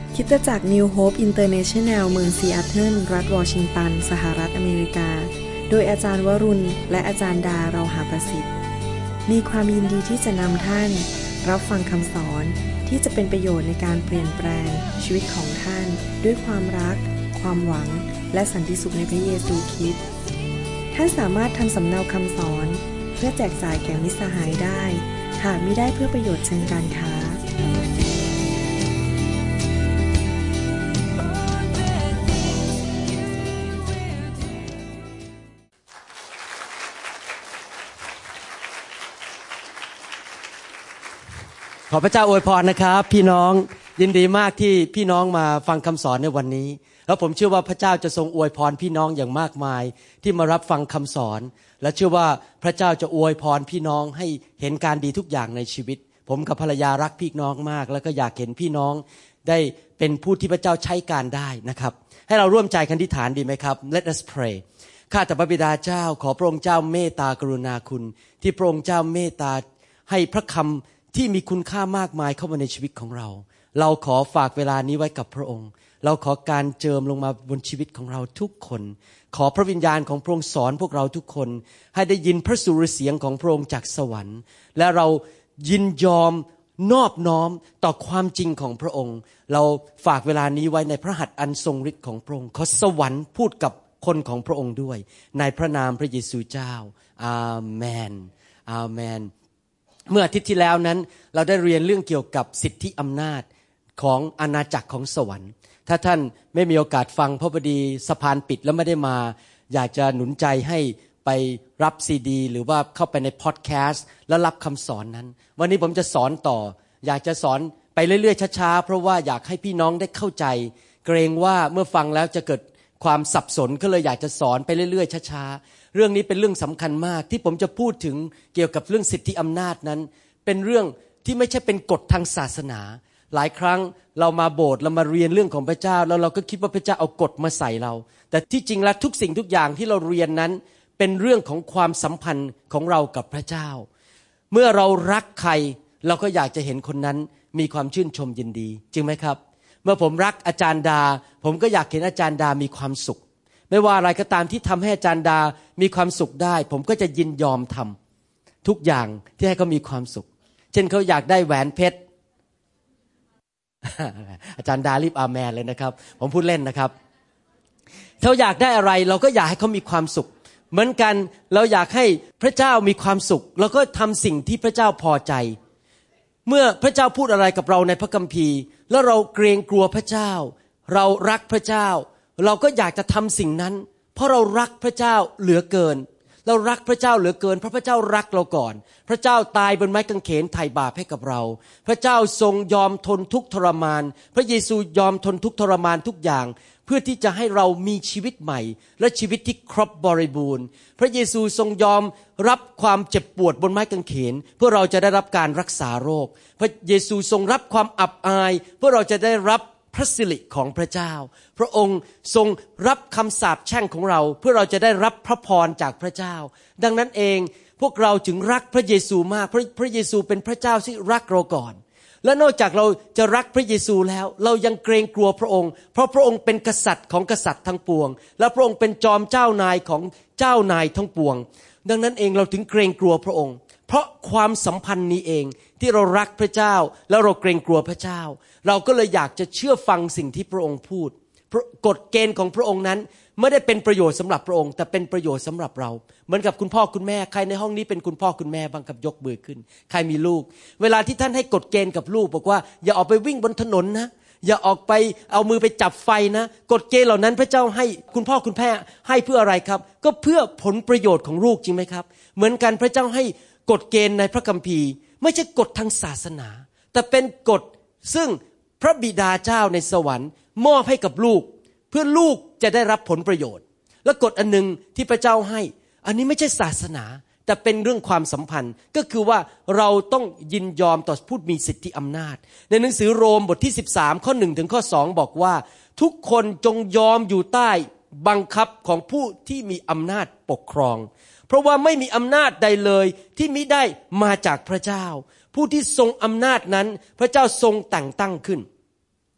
คริสตจักร New Hope International เมืองซีแอตเทิลรัฐวอชิงตันสหรัฐอเมริกาโดยอาจารย์วรุณและอาจารย์ดาเราหาประสิทธิ์มีความยินดีที่จะนำท่านรับฟังคำสอนที่จะเป็นประโยชน์ในการเปลี่ยนแปลงชีวิตของท่านด้วยความรักความหวังและสันติสุขในพระเยซูคริสต์ท่านสามารถทำสำเนาคำสอนเพื่อแจกจ่ายแก่มิตรสหายได้หากมิได้เพื่อประโยชน์เชิงการค้าขอพระเจ้าอวยพรนะครับพี่น้องยินดีมากที่พี่น้องมาฟังคำสอนในวันนี้แล้วผมเชื่อว่าพระเจ้าจะทรงอวยพรพี่น้องอย่างมากมายที่มารับฟังคำสอนและเชื่อว่าพระเจ้าจะอวยพรพี่น้องให้เห็นการดีทุกอย่างในชีวิตผมกับภรรยารักพี่น้องมากแล้วก็อยากเห็นพี่น้องได้เป็นผู้ที่พระเจ้าใช้การได้นะครับให้เราร่วมใจกันอธิษฐานดีไหมครับ Let us pray ข้าแต่พระบิดาเจ้าขอพระองค์เจ้าเมตตากรุณาคุณที่พระองค์เจ้าเมตตาให้พระคำที่มีคุณค่ามากมายเข้ามาในชีวิตของเราเราขอฝากเวลานี้ไว้กับพระองค์เราขอการเจิมลงมาบนชีวิตของเราทุกคนขอพระวิญญาณของพระองค์สอนพวกเราทุกคนให้ได้ยินพระสุรเสียงของพระองค์จากสวรรค์และเรายินยอมนอบน้อมต่อความจริงของพระองค์เราฝากเวลานี้ไว้ในพระหัตถ์อันทรงฤทธิ์ของพระองค์ขอสวรรค์พูดกับคนของพระองค์ด้วยในพระนามพระเยซูเจ้าอาเมนอาเมนเมื่ออาทิตย์ที่แล้วนั้นเราได้เรียนเรื่องเกี่ยวกับสิทธิอำนาจของอาณาจักรของสวรรค์ถ้าท่านไม่มีโอกาสฟังเพราะพอดีสะพานปิดแล้วไม่ได้มาอยากจะหนุนใจให้ไปรับซีดีหรือว่าเข้าไปในพอดแคสต์แล้วรับคำสอนนั้นวันนี้ผมจะสอนต่ออยากจะสอนไปเรื่อยๆช้าๆเพราะว่าอยากให้พี่น้องได้เข้าใจเกรงว่าเมื่อฟังแล้วจะเกิดความสับสนก็เลยอยากจะสอนไปเรื่อยๆช้าๆเรื่องนี้เป็นเรื่องสำคัญมากที่ผมจะพูดถึงเกี่ยวกับเรื่องสิทธิอำนาจนั้นเป็นเรื่องที่ไม่ใช่เป็นกฎทางศาสนาหลายครั้งเรามาโบสถ์เรามาเรียนเรื่องของพระเจ้าแล้วเราก็คิดว่าพระเจ้าเอากฎมาใส่เราแต่ที่จริงแล้วทุกสิ่งทุกอย่างที่เราเรียนนั้นเป็นเรื่องของความสัมพันธ์ของเรากับพระเจ้าเมื่อเรารักใครเราก็อยากจะเห็นคนนั้นมีความชื่นชมยินดีจริงไหมครับเมื่อผมรักอาจารย์ดาผมก็อยากเห็นอาจารย์ดามีความสุขไม่ว่าอะไรก็ตามที่ทำให้อาจารย์ดามีความสุขได้ผมก็จะยินยอมทำทุกอย่างที่ให้เขามีความสุขเช่นเขาอยากได้แหวนเพชร อาจารย์ดารีบอาเมนเลยนะครับผมพูดเล่นนะครับเขาอยากได้อะไรเราก็อยากให้เขามีความสุขเหมือนกันเราอยากให้พระเจ้ามีความสุขเราก็ทำสิ่งที่พระเจ้าพอใจเมื่อพระเจ้าพูดอะไรกับเราในพระคัมภีร์แล้วเราเกรงกลัวพระเจ้าเรารักพระเจ้าเราก็อยากจะทำสิ่งนั้นเพราะเรารักพระเจ้าเหลือเกินเรารักพระเจ้าเหลือเกินเพราะพระเจ้ารักเราก่อนพระเจ้าตายบนไม้กางเขนไถ่บาปให้กับเราพระเจ้าทรงยอมทนทุกข์ทรมานพระเยซูยอมทนทุกข์ทรมานทุกอย่างเพื่อที่จะให้เรามีชีวิตใหม่และชีวิตที่ครบบริบูรณ์พระเยซูทรงยอมรับความเจ็บปวดบนไม้กางเขนเพื่อเราจะได้รับการรักษาโรคพระเยซูทรงรับความอับอายเพื่อเราจะได้รับพระสิริของพระเจ้าพระองค์ทรงรับคำสาปแช่งของเราเพื่อเราจะได้รับพระพรจากพระเจ้าดังนั้นเองพวกเราจึงรักพระเยซูมากพระเยซูเป็นพระเจ้าที่รักเราก่อนและนอกจากเราจะรักพระเยซูแล้วเรายังเกรงกลัวพระองค์เพราะพระองค์เป็นกษัตริย์ของกษัตริย์ทั้งปวงและพระองค์เป็นจอมเจ้านายของเจ้านายทั้งปวงดังนั้นเองเราถึงเกรงกลัวพระองค์เพราะความสัมพันธ์นี้เองที่เรารักพระเจ้าแล้วเราเกรงกลัวพระเจ้าเราก็เลยอยากจะเชื่อฟังสิ่งที่พระองค์พูดกฎเกณฑ์ของพระองค์นั้นไม่ได้เป็นประโยชน์สำหรับพระองค์แต่เป็นประโยชน์สำหรับเราเหมือนกับคุณพ่อคุณแม่ใครในห้องนี้เป็นคุณพ่อคุณแม่บ้างครับยกมือขึ้นใครมีลูกเวลาที่ท่านให้กฎเกณฑ์กับลูกบอกว่าอย่าออกไปวิ่งบนถนนนะอย่าออกไปเอามือไปจับไฟนะกฎเกณฑ์เหล่านั้นพระเจ้าให้คุณพ่อคุณแม่ให้เพื่ออะไรครับก็เพื่อผลประโยชน์ของลูกจริงไหมครับเหมือนกันพระเจ้าให้กฎเกณฑ์ในพระคัมภีร์ไม่ใช่กฎทางศาสนาแต่เป็นกฎซึ่งพระบิดาเจ้าในสวรรค์มอบให้กับลูกเพื่อลูกจะได้รับผลประโยชน์และกฎอันนึงที่พระเจ้าให้อันนี้ไม่ใช่ศาสนาแต่เป็นเรื่องความสัมพันธ์ก็คือว่าเราต้องยินยอมต่อผู้มีสิทธิอำนาจในหนังสือโรมบทที่13ข้อ1ถึงข้อ2บอกว่าทุกคนจงยอมอยู่ใต้บังคับของผู้ที่มีอำนาจปกครองเพราะว่าไม่มีอำนาจใดเลยที่มิได้มาจากพระเจ้าผู้ที่ทรงอำนาจนั้นพระเจ้าทรงแต่งตั้งขึ้น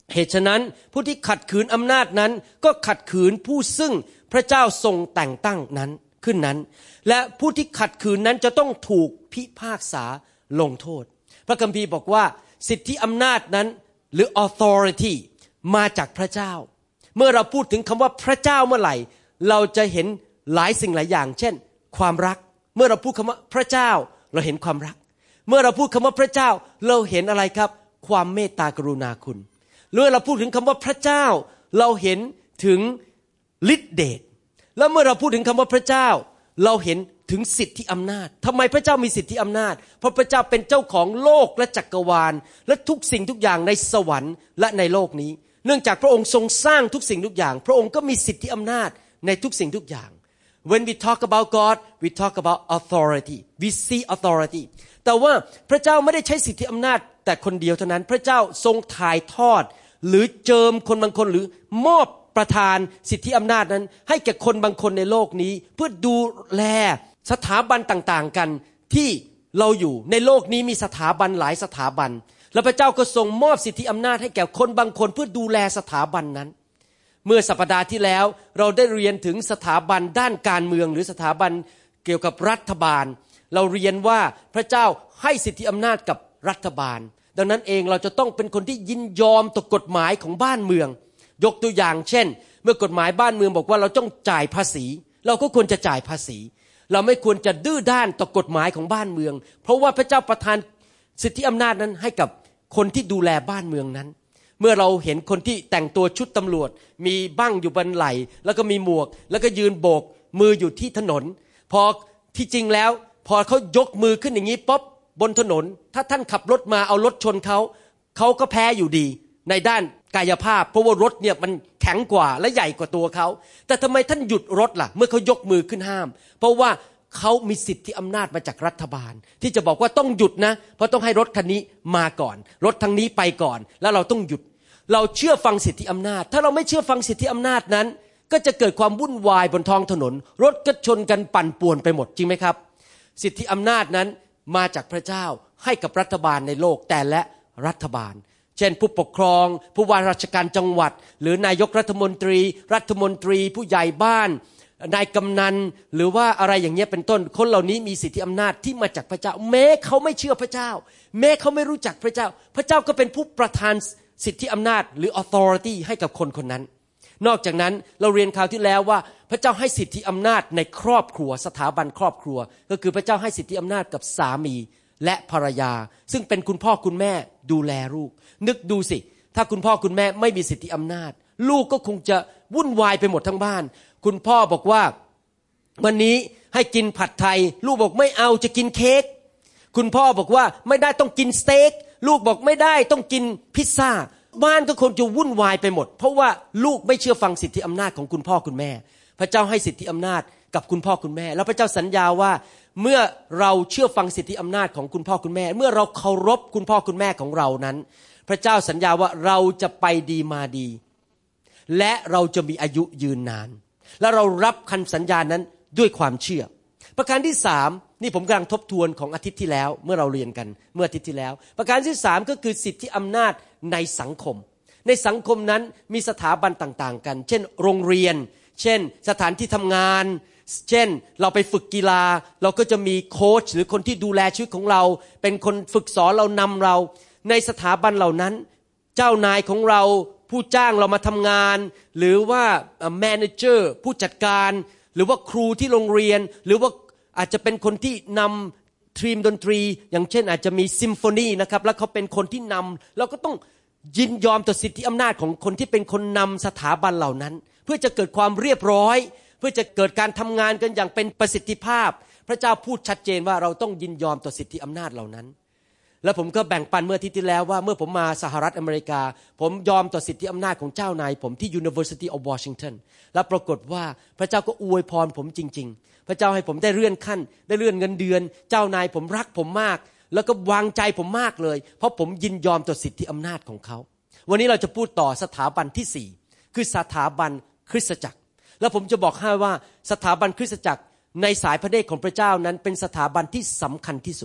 เหตุฉะนั้นผู้ที่ขัดขืนอำนาจนั้นก็ขัดขืนผู้ซึ่งพระเจ้าทรงแต่งตั้งนั้นขึ้นนั้นและผู้ที่ขัดขืนนั้นจะต้องถูกพิพากษาลงโทษพระคัมภีร์บอกว่าสิทธิอำนาจนั้นหรือ authority มาจากพระเจ้าเมื่อเราพูดถึงคำว่าพระเจ้าเมื่อไหร่เราจะเห็นหลายสิ่งหลายอย่างเช่นความรักเมื่อเราพูดคำว่าพระเจ้าเราเห็นความรักเมื่อเราพูดคำว่าพระเจ้าเราเห็นอะไรครับความเมตตากรุณาคุณเมื่อเราพูดถึงคำว่าพระเจ้าเราเห็นถึงฤทธิเดชแล้วเมื่อเราพูดถึงคำว่าพระเจ้าเราเห็นถึงสิทธิอำนาจทำไมพระเจ้ามีสิทธิอำนาจเพราะพระเจ้าเป็นเจ้าของโลกและจักรวาลและทุกสิ่งทุกอย่างในสวรรค์และในโลกนี้เนื่องจากพระองค์ทรงสร้างทุกสิ่งทุกอย่างพระองค์ก็มีสิทธิอำนาจในทุกสิ่งทุกอย่าง When we talk about God we talk about authority we see authority แต่ว่าพระเจ้าไม่ได้ใช้สิทธิอำนาจแต่คนเดียวเท่านั้นพระเจ้าทรงถ่ายทอดหรือเจิมคนบางคนหรือมอบประทานสิทธิอำนาจนั้นให้แก่คนบางคนในโลกนี้เพื่อดูแลสถาบันต่างๆกันที่เราอยู่ในโลกนี้มีสถาบันหลายสถาบันและพระเจ้าก็ทรงมอบสิทธิอำนาจให้แก่คนบางคนเพื่อดูแลสถาบันนั้นเมื่อสัปดาห์ที่แล้วเราได้เรียนถึงสถาบันด้านการเมืองหรือสถาบันเกี่ยวกับรัฐบาลเราเรียนว่าพระเจ้าให้สิทธิอำนาจกับรัฐบาลดังนั้นเองเราจะต้องเป็นคนที่ยินยอมต่อกฎหมายของบ้านเมืองยกตัวอย่างเช่นเมื่อกฎหมายบ้านเมืองบอกว่าเราต้องจ่ายภาษีเราก็ควรจะจ่ายภาษีเราไม่ควรจะดื้อด้านต่อกฎหมายของบ้านเมืองเพราะว่าพระเจ้าประทานสิทธิอำนาจนั้นให้กับคนที่ดูแลบ้านเมืองนั้นเมื่อเราเห็นคนที่แต่งตัวชุดตำรวจมีบั้งอยู่บนไหล่แล้วก็มีหมวกแล้วก็ยืนโบกมืออยู่ที่ถนนพอที่จริงแล้วพอเขายกมือขึ้นอย่างนี้ป๊บบนถนนถ้าท่านขับรถมาเอารถชนเขาก็แพ้อยู่ดีในด้านกายภาพเพราะว่ารถเนี่ยมันแข็งกว่าและใหญ่กว่าตัวเขาแต่ทำไมท่านหยุดรถล่ะเมื่อเขายกมือขึ้นห้ามเพราะว่าเขามีสิทธิอำนาจมาจากรัฐบาลที่จะบอกว่าต้องหยุดนะเพราะต้องให้รถคันนี้มาก่อนรถทางนี้ไปก่อนแล้วเราต้องหยุดเราเชื่อฟังสิทธิอำนาจถ้าเราไม่เชื่อฟังสิทธิอำนาจนั้นก็จะเกิดความวุ่นวายบนท้องถนนรถก็ชนกันปั่นป่วนไปหมดจริงไหมครับสิทธิอำนาจนั้นมาจากพระเจ้าให้กับรัฐบาลในโลกแต่ละรัฐบาลเช่นผู้ปกครองผู้ว่าราชการจังหวัดหรือนายกรัฐมนตรีผู้ใหญ่บ้านนายกำนันหรือว่าอะไรอย่างเงี้ยเป็นต้นคนเหล่านี้มีสิทธิอำนาจที่มาจากพระเจ้าแม้เขาไม่เชื่อพระเจ้าแม้เขาไม่รู้จักพระเจ้าพระเจ้าก็เป็นผู้ประทานสิทธิอำนาจหรือ authority ให้กับคนคนนั้นนอกจากนั้นเราเรียนคราวที่แล้วว่าพระเจ้าให้สิทธิอำนาจในครอบครัวสถาบันครอบครัวก็คือพระเจ้าให้สิทธิอำนาจกับสามีและภรรยาซึ่งเป็นคุณพ่อคุณแม่ดูแลลูกนึกดูสิถ้าคุณพ่อคุณแม่ไม่มีสิทธิอำนาจลูกก็คงจะวุ่นวายไปหมดทั้งบ้านคุณพ่อบอกว่าวันนี้ให้กินผัดไทยลูกบอกไม่เอาจะกินเค้กคุณพ่อบอกว่าไม่ได้ต้องกินสเต็กลูกบอกไม่ได้ต้องกินพิซซ่าบ้านก็คงจะวุ่นวายไปหมดเพราะว่าลูกไม่เชื่อฟังสิทธิอำนาจของคุณพ่อคุณแม่พระเจ้าให้สิทธิอำนาจกับคุณพ่อคุณแม่แล้วพระเจ้าสัญญาว่าเมื่อเราเชื่อฟังสิทธิอำนาจของคุณพ่อคุณแม่เมื่อเราเคารพคุณพ่อคุณแม่ของเรานั้นพระเจ้าสัญญาว่าเราจะไปดีมาดีและเราจะมีอายุยืนนานและเรารับคำสัญญานั้นด้วยความเชื่อประการที่3นี่ผมกำลังทบทวนของอาทิตย์ที่แล้วเมื่อเราเรียนกันเมื่ออาทิตย์ที่แล้วประการที่3ก็คือสิทธิอำนาจในสังคมในสังคมนั้นมีสถาบันต่างๆกันเช่นโรงเรียนเช่นสถานที่ทำงานเช่นเราไปฝึกกีฬาเราก็จะมีโค้ชหรือคนที่ดูแลชีวิตของเราเป็นคนฝึกสอนเรานำเราในสถาบันเหล่านั้นเจ้านายของเราผู้จ้างเรามาทำงานหรือว่าแมเนเจอร์ผู้จัดการหรือว่าครูที่โรงเรียนหรือว่าอาจจะเป็นคนที่นำทีมดนตรีอย่างเช่นอาจจะมีซิมโฟนีนะครับแล้วเขาเป็นคนที่นำเราก็ต้องยินยอมต่อสิทธิอำนาจของคนที่เป็นคนนำสถาบันเหล่านั้นเพื่อจะเกิดความเรียบร้อยเพื่อจะเกิดการทำงานกันอย่างเป็นประสิทธิภาพพระเจ้าพูดชัดเจนว่าเราต้องยินยอมต่อสิทธิอำนาจเหล่านั้นและผมก็แบ่งปันเมื่ออาทิตย์ที่แล้วว่าเมื่อผมมาสหรัฐอเมริกาผมยอมต่อสิทธิอำนาจของเจ้านายผมที่ University of Washington และปรากฏว่าพระเจ้าก็อวยพรผมจริงๆพระเจ้าให้ผมได้เลื่อนขั้นได้เลื่อนเงินเดือนเจ้านายผมรักผมมากแล้วก็วางใจผมมากเลยเพราะผมยินยอมต่อสิทธิอำนาจของเขาวันนี้เราจะพูดต่อสถาบันที่4คือสถาบันคริสตจักรแล้วผมจะบอกให้ว่าสถาบันคริสตจักรในสายพระเนตรของพระเจ้านั้นเป็นสถาบันที่สำคัญที่สุด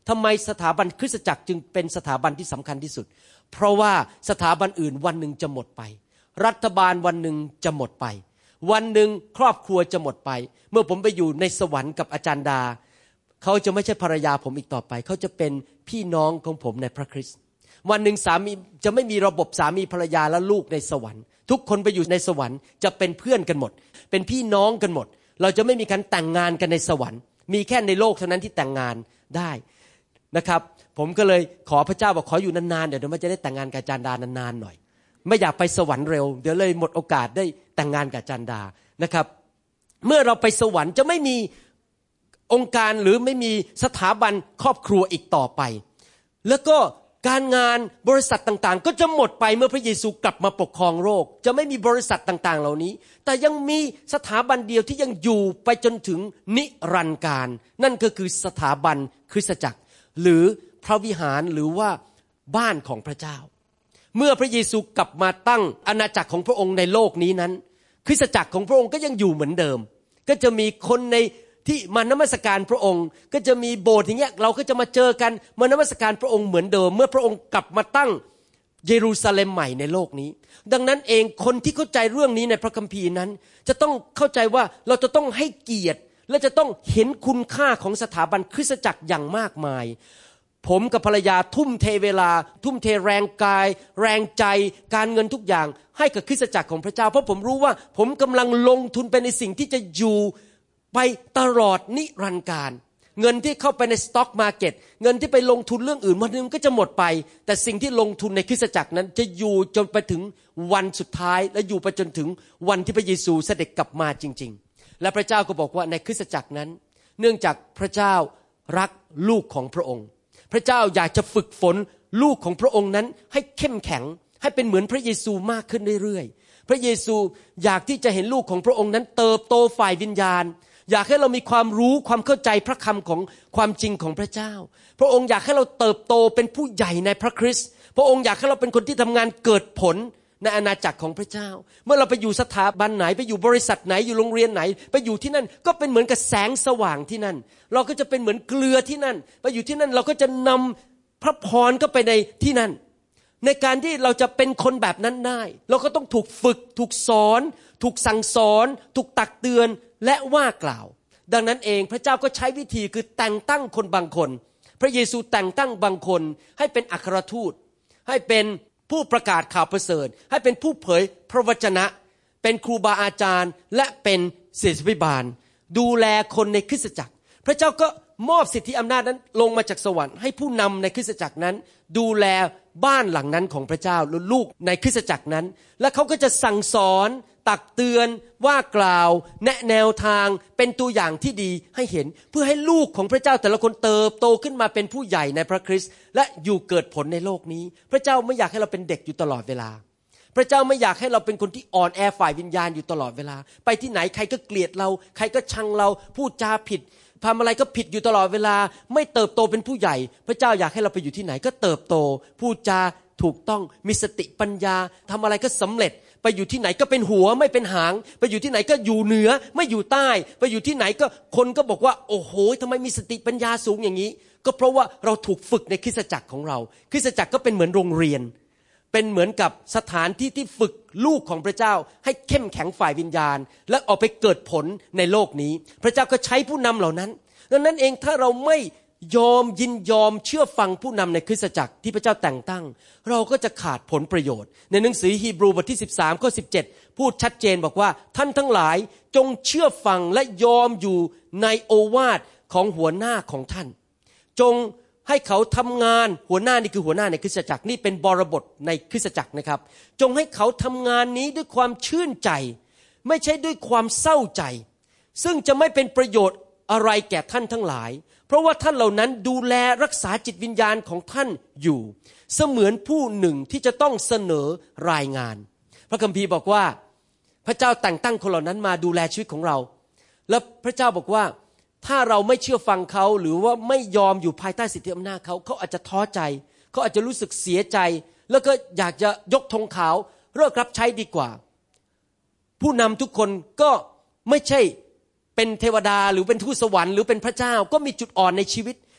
ทำไมสถาบันคริสตจักรจึงเป็นสถาบันที่สำคัญที่สุดเพราะว่าสถาบันอื่นวันหนึ่งจะหมดไปรัฐบาลวันหนึ่งจะหมดไปวันหนึ่งครอบครัวจะหมดไปเมื่อผมไปอยู่ในสวรรค์กับอาจารย์ดาเขาจะไม่ใช่ภรรยาผมอีกต่อไปเขาจะเป็นพี่น้องของผมในพระคริสต์วันหนึ่งสามีจะไม่มีระบบสามีภรรยาและลูกในสวรรค์ทุกคนไปอยู่ในสวรรค์จะเป็นเพื่อนกันหมดเป็นพี่น้องกันหมดเราจะไม่มีการแต่งงานกันในสวรรค์มีแค่ในโลกเท่านั้นที่แต่งงานได้นะครับผมก็เลยขอพระเจ้าบอกขออยู่นานๆเดี๋ยวมันจะได้แต่งงานกับอาจารย์ดานานๆหน่อยไม่อยากไปสวรรค์เร็วเดี๋ยวเลยหมดโอกาสได้แต่งงานกับอาจารย์ดานะครับเมื่อเราไปสวรรค์จะไม่มีองค์การหรือไม่มีสถาบันครอบครัวอีกต่อไปแล้วก็การงานบริษัทต่างๆก็จะหมดไปเมื่อพระเยซูกลับมาปกครองโลกจะไม่มีบริษัทต่างๆเหล่านี้แต่ยังมีสถาบันเดียวที่ยังอยู่ไปจนถึงนิรันดร์กาลนั่นก็คือสถาบันคริสตจักรหรือพระวิหารหรือว่าบ้านของพระเจ้าเมื่อพระเยซูกลับมาตั้งอาณาจักรของพระองค์ในโลกนี้นั้นคริสตจักรของพระองค์ก็ยังอยู่เหมือนเดิมก็จะมีคนในที่มานมัสการพระองค์ก็จะมีโบสถ์อย่างเงี้ยเราก็จะมาเจอกันมานมัสการพระองค์เหมือนเดิมเมื่อพระองค์กลับมาตั้งเยรูซาเล็มใหม่ในโลกนี้ดังนั้นเองคนที่เข้าใจเรื่องนี้ในพระคัมภีร์นั้นจะต้องเข้าใจว่าเราจะต้องให้เกียรติและจะต้องเห็นคุณค่าของสถาบันคริสตจักรอย่างมากมายผมกับภรรยาทุ่มเทเวลาทุ่มเทแรงกายแรงใจการเงินทุกอย่างให้กับคริสตจักรของพระเจ้าเพราะผมรู้ว่าผมกำลังลงทุนไปในสิ่งที่จะอยู่ไปตลอดนิรันดร์กาลเงินที่เข้าไปในสต็อกมาร์เก็ตเงินที่ไปลงทุนเรื่องอื่นวันนึงก็จะหมดไปแต่สิ่งที่ลงทุนในคริสตจักรนั้นจะอยู่จนไปถึงวันสุดท้ายและอยู่ไปจนถึงวันที่พระเยซูเสด็จกลับมาจริงๆและพระเจ้าก็บอกว่าในคริสตจักรนั้นเนื่องจากพระเจ้ารักลูกของพระองค์พระเจ้าอยากจะฝึกฝนลูกของพระองค์นั้นให้เข้มแข็งให้เป็นเหมือนพระเยซูมากขึ้นเรื่อยๆพระเยซูอยากที่จะเห็นลูกของพระองค์นั้นเติบโตฝ่ายวิญญาณอยากให้เรามีความรู้ความเข้าใจพระคำของความจริงของพระเจ้าพระองค์อยากให้เราเติบโตเป็นผู้ใหญ่ในพระคริสต์พระองค์อยากให้เราเป็นคนที่ทำงานเกิดผลในอาณาจักรของพระเจ้าเมื่อเราไปอยู่สถาบันไหนไปอยู่บริษัทไหนอยู่โรงเรียนไหนไปอยู่ที่นั่นก็เป็นเหมือนกับแสงสว่างที่นั่นเราก็จะเป็นเหมือนเกลือที่นั่นไปอยู่ที่นั่นเราก็จะนำพระพรเข้าไปในที่นั่นในการที่เราจะเป็นคนแบบนั้นได้เราก็ต้องถูกฝึกถูกสอนถูกสั่งสอนถูกตักเตือนและว่ากล่าวดังนั้นเองพระเจ้าก็ใช้วิธีคือแต่งตั้งคนบางคนพระเยซูแต่งตั้งบางคนให้เป็นอัครทูตให้เป็นผู้ประกาศข่าวประเสริฐให้เป็นผู้เผยพระวจนะเป็นครูบาอาจารย์และเป็นศิษยาภิบาลดูแลคนในคริสตจักรพระเจ้าก็มอบสิทธิอำนาจนั้นลงมาจากสวรรค์ให้ผู้นำในคริสตจักรนั้นดูแลบ้านหลังนั้นของพระเจ้าหรือลูกในคริสตจักรนั้นและเขาก็จะสั่งสอนตักเตือนว่ากล่าวแนะแนวทางเป็นตัวอย่างที่ดีให้เห็นเพื่อให้ลูกของพระเจ้าแต่ละคนเติบโตขึ้นมาเป็นผู้ใหญ่ในพระคริสต์และอยู่เกิดผลในโลกนี้พระเจ้าไม่อยากให้เราเป็นเด็กอยู่ตลอดเวลาพระเจ้าไม่อยากให้เราเป็นคนที่อ่อนแอฝ่ายวิญญาณอยู่ตลอดเวลาไปที่ไหนใครก็เกลียดเราใครก็ชังเราพูดจาผิดทำอะไรก็ผิดอยู่ตลอดเวลาไม่เติบโตเป็นผู้ใหญ่พระเจ้าอยากให้เราไปอยู่ที่ไหนก็เติบโตพูดจาถูกต้องมีสติปัญญาทำอะไรก็สำเร็จไปอยู่ที่ไหนก็เป็นหัวไม่เป็นหางไปอยู่ที่ไหนก็อยู่เหนือไม่อยู่ใต้ไปอยู่ที่ไหนก็คนก็บอกว่าโอ้โหทำไมมีสติปัญญาสูงอย่างนี้ก็เพราะว่าเราถูกฝึกในคริสตจักรของเราคริสตจักรก็เป็นเหมือนโรงเรียนเป็นเหมือนกับสถานที่ที่ฝึกลูกของพระเจ้าให้เข้มแข็งฝ่ายวิญญาณและออกไปเกิดผลในโลกนี้พระเจ้าก็ใช้ผู้นำเหล่านั้นดังนั้นเองถ้าเราไม่ยินยอมเชื่อฟังผู้นำในคริสตจักรที่พระเจ้าแต่งตั้งเราก็จะขาดผลประโยชน์ในหนังสือฮีบรูบทที่13ข้อ17พูดชัดเจนบอกว่าท่านทั้งหลายจงเชื่อฟังและยอมอยู่ในโอวาทของหัวหน้าของท่านจงให้เขาทำงานหัวหน้านี่คือหัวหน้าในคริสตจักรนี่เป็นบริบทในคริสตจักรนะครับจงให้เขาทำงานนี้ด้วยความชื่นใจไม่ใช่ด้วยความเศร้าใจซึ่งจะไม่เป็นประโยชน์อะไรแก่ท่านทั้งหลายเพราะว่าท่านเหล่านั้นดูแลรักษาจิตวิญญาณของท่านอยู่เสมือนผู้หนึ่งที่จะต้องเสนอรายงานพระคัมภีร์บอกว่าพระเจ้าแต่งตั้งคนเหล่านั้นมาดูแลชีวิตของเราและพระเจ้าบอกว่าถ้าเราไม่เชื่อฟังเขาหรือว่าไม่ยอมอยู่ภายใต้สิทธิอำนาจเขาอาจจะท้อใจเขาอาจจะรู้สึกเสียใจแล้วก็อยากจะยกธงขาวเลิกรับใช้ดีกว่าผู้นำทุกคนก็ไม่ใช่เป็นเทวดาหรือเป็นทูตสวรรค์หรือเป็นพระเจ้าก็มีจุดอ่อนในชีวิต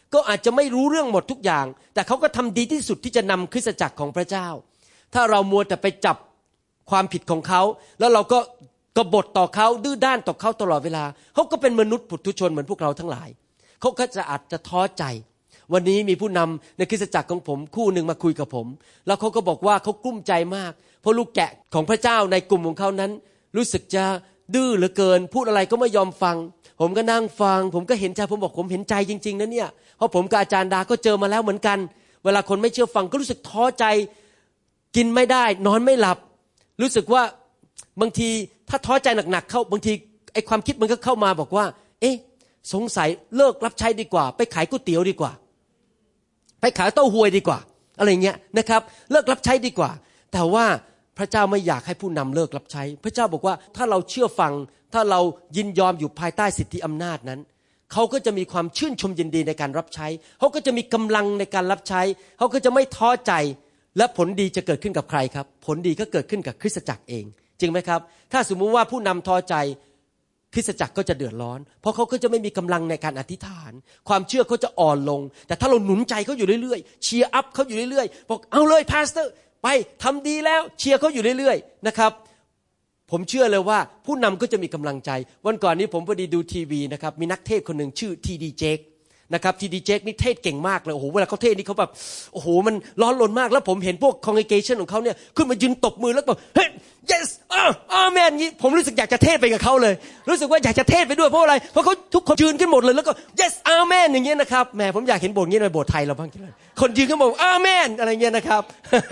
ก็อาจจะไม่รู้เรื่องหมดทุกอย่างแต่เขาก็ทำดีที่สุดที่จะนำคริสตจักรของพระเจ้าถ้าเรามัวแต่ไปจับความผิดของเขาแล้วเราก็กบฏต่อเขาดื้อด้านต่อเขาตลอดเวลาเขาก็เป็นมนุษย์ปุถุชนเหมือนพวกเราทั้งหลายเขาก็อาจจะท้อใจวันนี้มีผู้นำในคริสตจักรของผมคู่หนึ่งมาคุยกับผมแล้วเขาก็บอกว่าเขากลุ้มใจมากเพราะลูกแกะของพระเจ้าในกลุ่มของเขานั้นรู้สึกจะดื้อเหลือเกินพูดอะไรก็ไม่ยอมฟังผมก็นั่งฟังผมก็เห็นใจผมบอกผมเห็นใจจริงๆนะเนี่ยเพราะผมกับอาจารย์ดาก็เจอมาแล้วเหมือนกันเวลาคนไม่เชื่อฟังก็รู้สึกท้อใจกินไม่ได้นอนไม่หลับรู้สึกว่าบางทีถ้าท้อใจหนักๆเข้าบางทีไอ้ความคิดมันก็เข้ามาบอกว่าเอ๊ะสงสัยเลิกรับใช้ดีกว่าไปขายก๋วยเตี๋ยวดีกว่าไปขายเต้าหวยดีกว่าอะไรเงี้ยนะครับเลิกรับใช้ดีกว่าแต่ว่าพระเจ้าไม่อยากให้ผู้นำเลิกรับใช้พระเจ้าบอกว่าถ้าเราเชื่อฟังถ้าเรายินยอมอยู่ภายใต้สิทธิอำนาจนั้นเขาก็จะมีความชื่นชมยินดีในการรับใช้เขาก็จะมีกำลังในการรับใช้เขาก็จะไม่ท้อใจและผลดีจะเกิดขึ้นกับใครครับผลดีก็เกิดขึ้นกับคริสตจักรเองจริงไหมครับถ้าสมมุติว่าผู้นำท้อใจคริสตจักรก็จะเดือดร้อนเพราะเขาก็จะไม่มีกำลังในการอธิษฐานความเชื่อเขาจะอ่อนลงแต่ถ้าเราหนุนใจเขาอยู่เรื่อยๆเชียร์อัพเขาอยู่เรื่อยๆบอกเอาเลยพาสเตอร์ไปทำดีแล้วเชียร์เขาอยู่เรื่อยๆนะครับผมเชื่อเลยว่าผู้นำก็จะมีกำลังใจวันก่อนนี้ผมพอดีดูทีวีนะครับมีนักเทศคนหนึ่งชื่อทีดีเจคนะครับทีดีเจคนี่เทศเก่งมากเลยโอ้โหเวลาเขาเทศนี่เขาแบบโอ้โหมันร้อนรนมากแล้วผมเห็นพวก congregation ของเขาเนี่ยขึ้นมายืนตบมือแล้วบอกเฮ้ย yes amen งี้ผมรู้สึกอยากจะเทศไปกับเขาเลยรู้สึกว่าอยากจะเทศไปด้วยเพราะอะไรเพราะเขาทุกคนยืนขึ้นหมดเลยแล้วก็ yes amen อย่างเงี้ยนะครับแหมผมอยากเห็นโบสถ์งี้ในโบสถ์ไทยเราบ้างเลยคนยืนขึ้นบอก amen อะไรเงี้ยนะครับ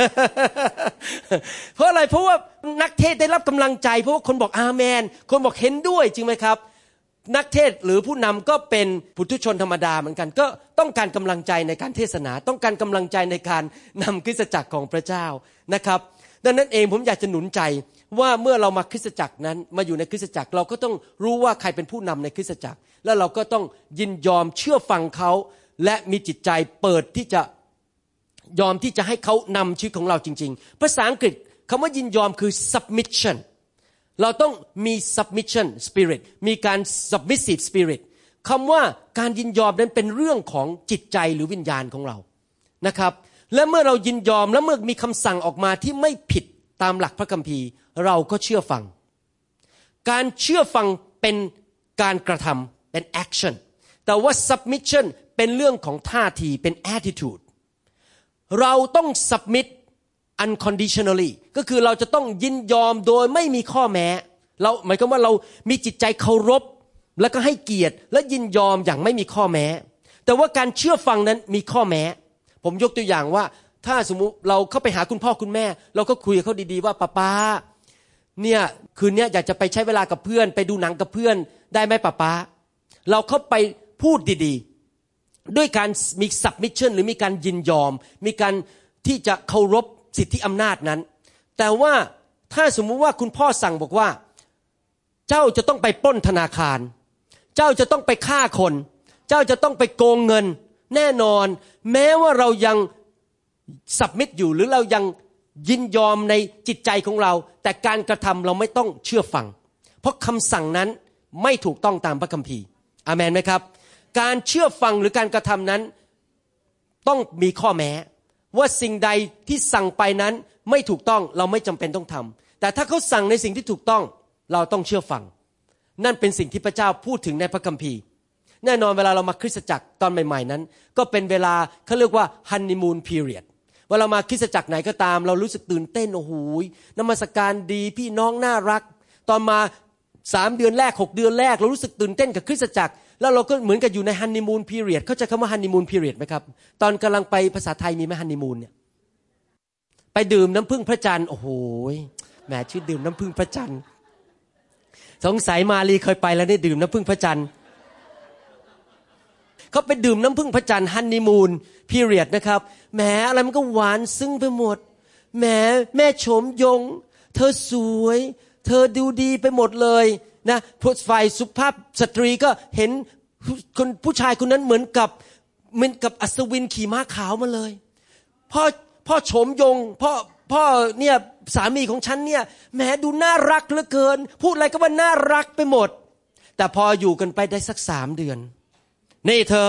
เพราะอะไรเพราะว่านักเทศได้รับกำลังใจเพราะว่าคนบอก amen คนบอกเห็นด้วยจริงไหมครับนักเทศหรือผู้นำก็เป็นปุถุชนธรรมดาเหมือนกันก็ต้องการกำลังใจในการเทศนาต้องการกำลังใจในการนำคริสตจักรของพระเจ้านะครับดังนั้นเองผมอยากจะหนุนใจว่าเมื่อเรามาคริสตจักรนั้นมาอยู่ในคริสตจักรเราก็ต้องรู้ว่าใครเป็นผู้นำในคริสตจักรแล้วเราก็ต้องยินยอมเชื่อฟังเขาและมีจิตใจเปิดที่จะยอมที่จะให้เขานำชีวิตของเราจริงๆภาษาอังกฤษคำว่ายินยอมคือ submissionเราต้องมี submission spirit มีการ submissive spirit คำว่าการยินยอมนั้นเป็นเรื่องของจิตใจหรือวิญญาณของเรานะครับและเมื่อเรายินยอมและเมื่อมีคำสั่งออกมาที่ไม่ผิดตามหลักพระคัมภีร์เราก็เชื่อฟังการเชื่อฟังเป็นการกระทำเป็น action แต่ว่า submission เป็นเรื่องของท่าทีเป็น attitude เราต้อง submit unconditionally ก็คือเราจะต้องยินยอมโดยไม่มีข้อแม้เราหมายความว่าเรามีจิตใจเคารพแล้วก็ให้เกียรติและยินยอมอย่างไม่มีข้อแม้แต่ว่าการเชื่อฟังนั้นมีข้อแม้ผมยกตัวอย่างว่าถ้าสมมุติเราเข้าไปหาคุณพ่อคุณแม่เราก็คุยกับเขาดีๆว่าป้าเนี่ยคืนนี้อยากจะไปใช้เวลากับเพื่อนไปดูหนังกับเพื่อนได้ไหมป้าเราเข้าไปพูดดีๆด้วยการมี submission หรือมีการยินยอมมีการที่จะเคารพสิทธิอำนาจนั้นแต่ว่าถ้าสมมุติว่าคุณพ่อสั่งบอกว่าเจ้าจะต้องไปปล้นธนาคารเจ้าจะต้องไปฆ่าคนเจ้าจะต้องไปโกงเงินแน่นอนแม้ว่าเรายังสับมิตอยู่หรือเรายังยินยอมในจิตใจของเราแต่การกระทำเราไม่ต้องเชื่อฟังเพราะคำสั่งนั้นไม่ถูกต้องตามพระคัมภีร์อาเมนไหมครับการเชื่อฟังหรือการกระทำนั้นต้องมีข้อแม้ว่าสิ่งใดที่สั่งไปนั้นไม่ถูกต้องเราไม่จำเป็นต้องทำแต่ถ้าเขาสั่งในสิ่งที่ถูกต้องเราต้องเชื่อฟังนั่นเป็นสิ่งที่พระเจ้าพูดถึงในพระคัมภีร์แน่นอนเวลาเรามาคริสตจักรตอนใหม่ๆนั้นก็เป็นเวลาเขาเรียกว่าฮันนีมูนพีเรียดเวลามาคริสตจักรไหนก็ตามเรารู้สึกตื่นเต้นโอ้โหนมัสการดีพี่น้องน่ารักตอนมา3 เดือนแรก6 เดือนแรกเรารู้สึกตื่นเต้นกับคริสตจักรแล้วเราก็เหมือนกับอยู่ในฮันนีมูนพีเรียดเข้าใจคำว่าฮันนีมูนพีเรียดไหมครับตอนกำลังไปภาษาไทยมีไหมฮันนีมูนเนี่ยไปดื่มน้ำผึ้งพระจันทร์โอ้โหแหมชื่อดื่มน้ำผึ้งพระจันทร์สงสัยมาลีเคยไปแล้วได้ดื่มน้ำผึ้งพระจันทร์เขาไปดื่มน้ำผึ้งพระจันทร์ฮันนีมูนพีเรียดนะครับแหมอะไรมันก็หวานซึ้งไปหมดแหมแม่โฉมยงเธอสวยเธอดูดีไปหมดเลยนะฝ่ายสุภาพสตรีก็เห็นคนผู้ชายคนนั้นเหมือนกับอัศวินขี่ม้าขาวมาเลยพ่อโฉมยงพ่อเนี่ยสามีของฉันเนี่ยแหมดูน่ารักเหลือเกินพูดอะไรก็ว่าน่ารักไปหมดแต่พออยู่กันไปได้สัก3 เดือนนี่เธอ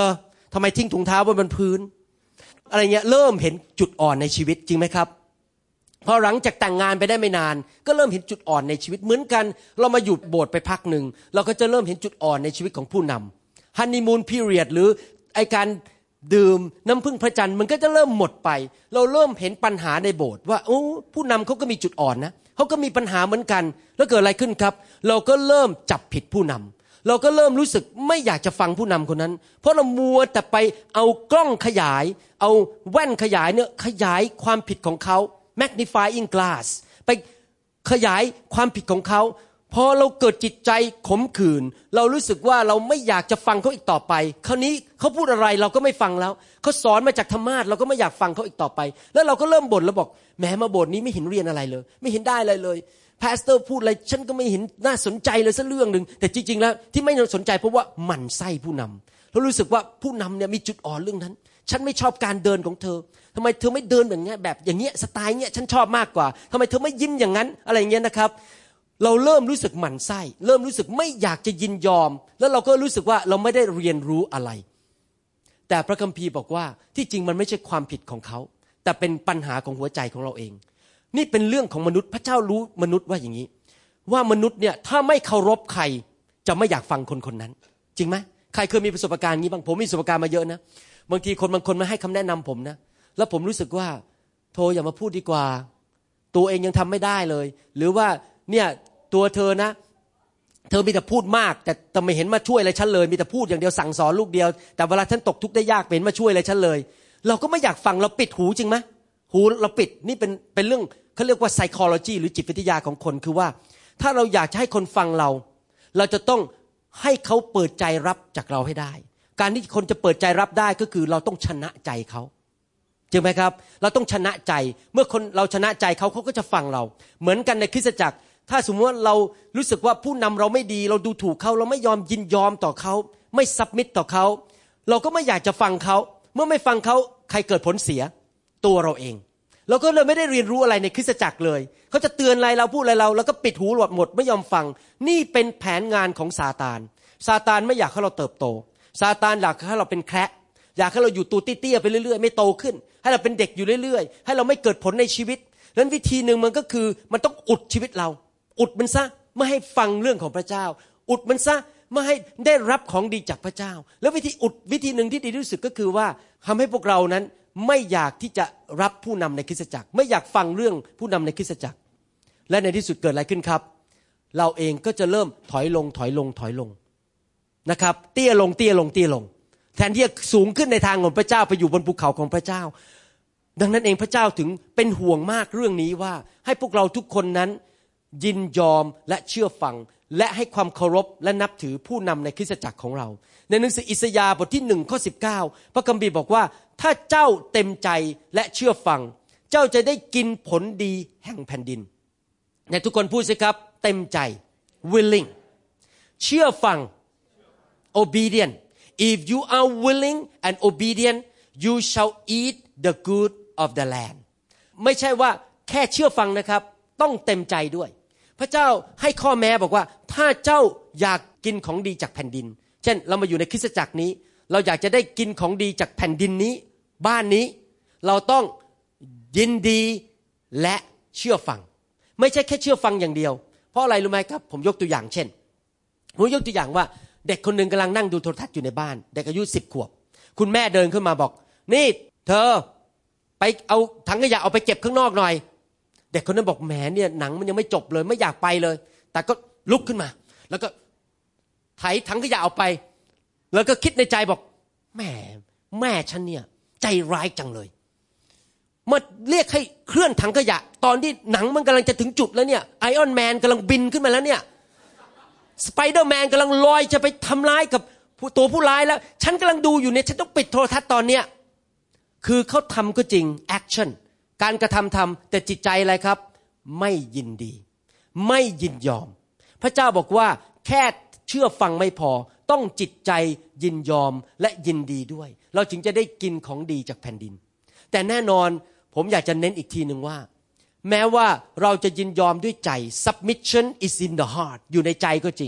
ทำไมทิ้งถุงเท้าไว้บนพื้นอะไรเงี้ยเริ่มเห็นจุดอ่อนในชีวิตจริงไหมครับพอหลังจากแต่งงานไปได้ไม่นานก็เริ่มเห็นจุดอ่อนในชีวิตเหมือนกันเรามาอยู่โบสถ์ไปพักหนึ่งเราก็จะเริ่มเห็นจุดอ่อนในชีวิตของผู้นำฮันนีมูนพีเรียดหรือไอการดื่มน้ำพึ่งพระจันทร์มันก็จะเริ่มหมดไปเราเริ่มเห็นปัญหาในโบสถ์ว่าโอ้ผู้นำเขาก็มีจุดอ่อนนะเขาก็มีปัญหาเหมือนกันแล้วเกิดอะไรขึ้นครับเราก็เริ่มจับผิดผู้นำเราก็เริ่มรู้สึกไม่อยากจะฟังผู้นำคนนั้นเพราะเรามัวแต่ไปเอากล้องขยายเอาแว่นขยายเนี่ยขยายความผิดของเขา magnifying glass ไปขยายความผิดของเขาพอเราเกิดจิตใจขมขื่นเรารู้สึกว่าเราไม่อยากจะฟังเขาอีกต่อไปคราวนี้เขาพูดอะไรเราก็ไม่ฟังแล้วเขาสอนมาจากธรรมาสน์เราก็ไม่อยากฟังเขาอีกต่อไปแล้วเราก็เริ่มบ่นแล้วบอกแหมมาโบสถ์นี้ไม่เห็นเรียนอะไรเลยไม่เห็นได้อะไรเลยพาสเตอร์พูดอะไรฉันก็ไม่เห็นน่าสนใจเลยสักเรื่องนึงแต่จริงๆแล้วที่ไม่สนใจเพราะว่าหมั่นไส้ผู้นำเรารู้สึกว่าผู้นำเนี่ยมีจุดอ่อนเรื่องนั้นฉันไม่ชอบการเดินของเธอทำไมเธอไม่เดินแบบนี้แบบอย่างเงี้ยสไตล์เงี้ยฉันชอบมากกว่าทำไมเธอไม่ยิ้มอย่างนั้นอะไรเงี้ยนะครับเราเริ่มรู้สึกหมั่นไส้เริ่มรู้สึกไม่อยากจะยินยอมแล้วเราก็รู้สึกว่าเราไม่ได้เรียนรู้อะไรแต่พระคัมภีร์บอกว่าที่จริงมันไม่ใช่ความผิดของเขาแต่เป็นปัญหาของหัวใจของเราเองนี่เป็นเรื่องของมนุษย์พระเจ้ารู้มนุษย์ว่าอย่างนี้ว่ามนุษย์เนี่ยถ้าไม่เคารพใครจะไม่อยากฟังคนคนนั้นจริงไหมใครเคยมีประสบการณ์นี้บ้างผมมีประสบการณ์มาเยอะนะบางทีคนบางคนมาให้คำแนะนำผมนะแล้วผมรู้สึกว่าโธ่อย่ามาพูดดีกว่าตัวเองยังทำไม่ได้เลยหรือว่าเนี่ยตัวเธอนะเธอมีแต่พูดมากแต่ไม่เห็นมาช่วยอะไรฉันเลยมีแต่พูดอย่างเดียวสั่งสอนลูกเดียวแต่เวลาฉันตกทุกข์ได้ยากไม่เห็นมาช่วยอะไรฉันเลยเราก็ไม่อยากฟังเราปิดหูจริงไหมหูเราปิดนี่เป็นเรื่องเขาเรียกว่า psychology หรือจิตวิทยาของคนคือว่าถ้าเราอยากจะให้คนฟังเราจะต้องให้เขาเปิดใจรับจากเราให้ได้การที่คนจะเปิดใจรับได้ก็คือเราต้องชนะใจเขาจริงไหมครับเราต้องชนะใจเมื่อคนเราชนะใจเขาก็จะฟังเราเหมือนกันในคริสตจักรถ้าสมมติว่าเรารู้สึกว่าผู้นำเราไม่ดีเราดูถูกเขาเราไม่ยอมยินยอมต่อเขาไม่ซับมิตต่อเขาเราก็ไม่อยากจะฟังเขาเมื่อไม่ฟังเขาใครเกิดผลเสียตัวเราเองเราก็เลยไม่ได้เรียนรู้อะไรในคริสตจักรเลยเขาจะเตือนอะไรเราพูดอะไรเราแล้วก็ปิดหูหมดไม่ยอมฟังนี่เป็นแผนงานของซาตานไม่อยากให้เราเติบโตซาตานอยากให้เราเป็นแคระอยากให้เราอยู่ตัวเตี้ยๆไปเรื่อยๆไม่โตขึ้นให้เราเป็นเด็กอยู่เรื่อยๆให้เราไม่เกิดผลในชีวิตนั้นวิธีหนึ่งมันก็คือมันต้องอุดชีวิตเราอุดมันซะไม่ให้ฟังเรื่องของพระเจ้าอุดมันซะไม่ให้ได้รับของดีจากพระเจ้าแล้ววิธีหนึ่งที่ดีที่สุดก็คือว่าทำให้พวกเรานั้นไม่อยากที่จะรับผู้นำในคริสตจักรไม่อยากฟังเรื่องผู้นำในคริสตจักรและในที่สุดเกิดอะไรขึ้นครับเราเองก็จะเริ่มถอยลงนะครับเตี้ยลงแทนที่จะสูงขึ้นในทางของพระเจ้าไปอยู่บนภูเขาของพระเจ้าดังนั้นเองพระเจ้าถึงเป็นห่วงมากเรื่องนี้ว่าให้พวกเราทุกคนนั้นยินยอมและเชื่อฟังและให้ความเคารพและนับถือผู้นำในคริสตจักรของเราในหนังสืออิสยาห์บทที่1ข้อ19พระคัมภีร์บอกว่าถ้าเจ้าเต็มใจและเชื่อฟังเจ้าจะได้กินผลดีแห่งแผ่นดินเนี่ยทุกคนพูดสิครับเต็มใจ willing เชื่อฟัง obedient if you are willing and obedient you shall eat the good of the land ไม่ใช่ว่าแค่เชื่อฟังนะครับต้องเต็มใจด้วยพระเจ้าให้ข้อแม้บอกว่าถ้าเจ้าอยากกินของดีจากแผ่นดินเช่นเรามาอยู่ในคริสตจักรนี้เราอยากจะได้กินของดีจากแผ่นดินนี้บ้านนี้เราต้องยินดีและเชื่อฟังไม่ใช่แค่เชื่อฟังอย่างเดียวเพราะอะไรรู้ไหมครับผมยกตัวอย่างเช่นผมยกตัวอย่างว่าเด็กคนนึงกำลังนั่งดูโทรทัศน์อยู่ในบ้านเด็กอายุ10 ขวบคุณแม่เดินขึ้นมาบอกนี่เธอไปเอาถังขยะเอาไปเก็บข้างนอกหน่อยเด็กคนนั้นบอกแหมเนี่ยหนังมันยังไม่จบเลยไม่อยากไปเลยแต่ก็ลุกขึ้นมาแล้วก็ไถถังขยะเอาไปแล้วก็คิดในใจบอกแม่ฉันเนี่ยใจร้ายจังเลยมาเรียกให้เคลื่อนถังขยะตอนที่หนังมันกำลังจะถึงจุดแล้วเนี่ยไอออนแมนกำลังบินขึ้นมาแล้วเนี่ยสไปเดอร์แมนกำลังลอยจะไปทำร้ายกับตัวผู้ร้ายแล้วฉันกำลังดูอยู่เนี่ยฉันต้องปิดโทรทัศน์ตอนเนี้ยคือเขาทำก็จริงแอคชั่นการกระทำแต่จิตใจอะไรครับไม่ยินดีไม่ยินยอมพระเจ้าบอกว่าแค่เชื่อฟังไม่พอต้องจิตใจยินยอมและยินดีด้วยเราจึงจะได้กินของดีจากแผ่นดินแต่แน่นอนผมอยากจะเน้นอีกทีนึงว่าแม้ว่าเราจะยินยอมด้วยใจ submission is in the heart อยู่ในใจก็จริง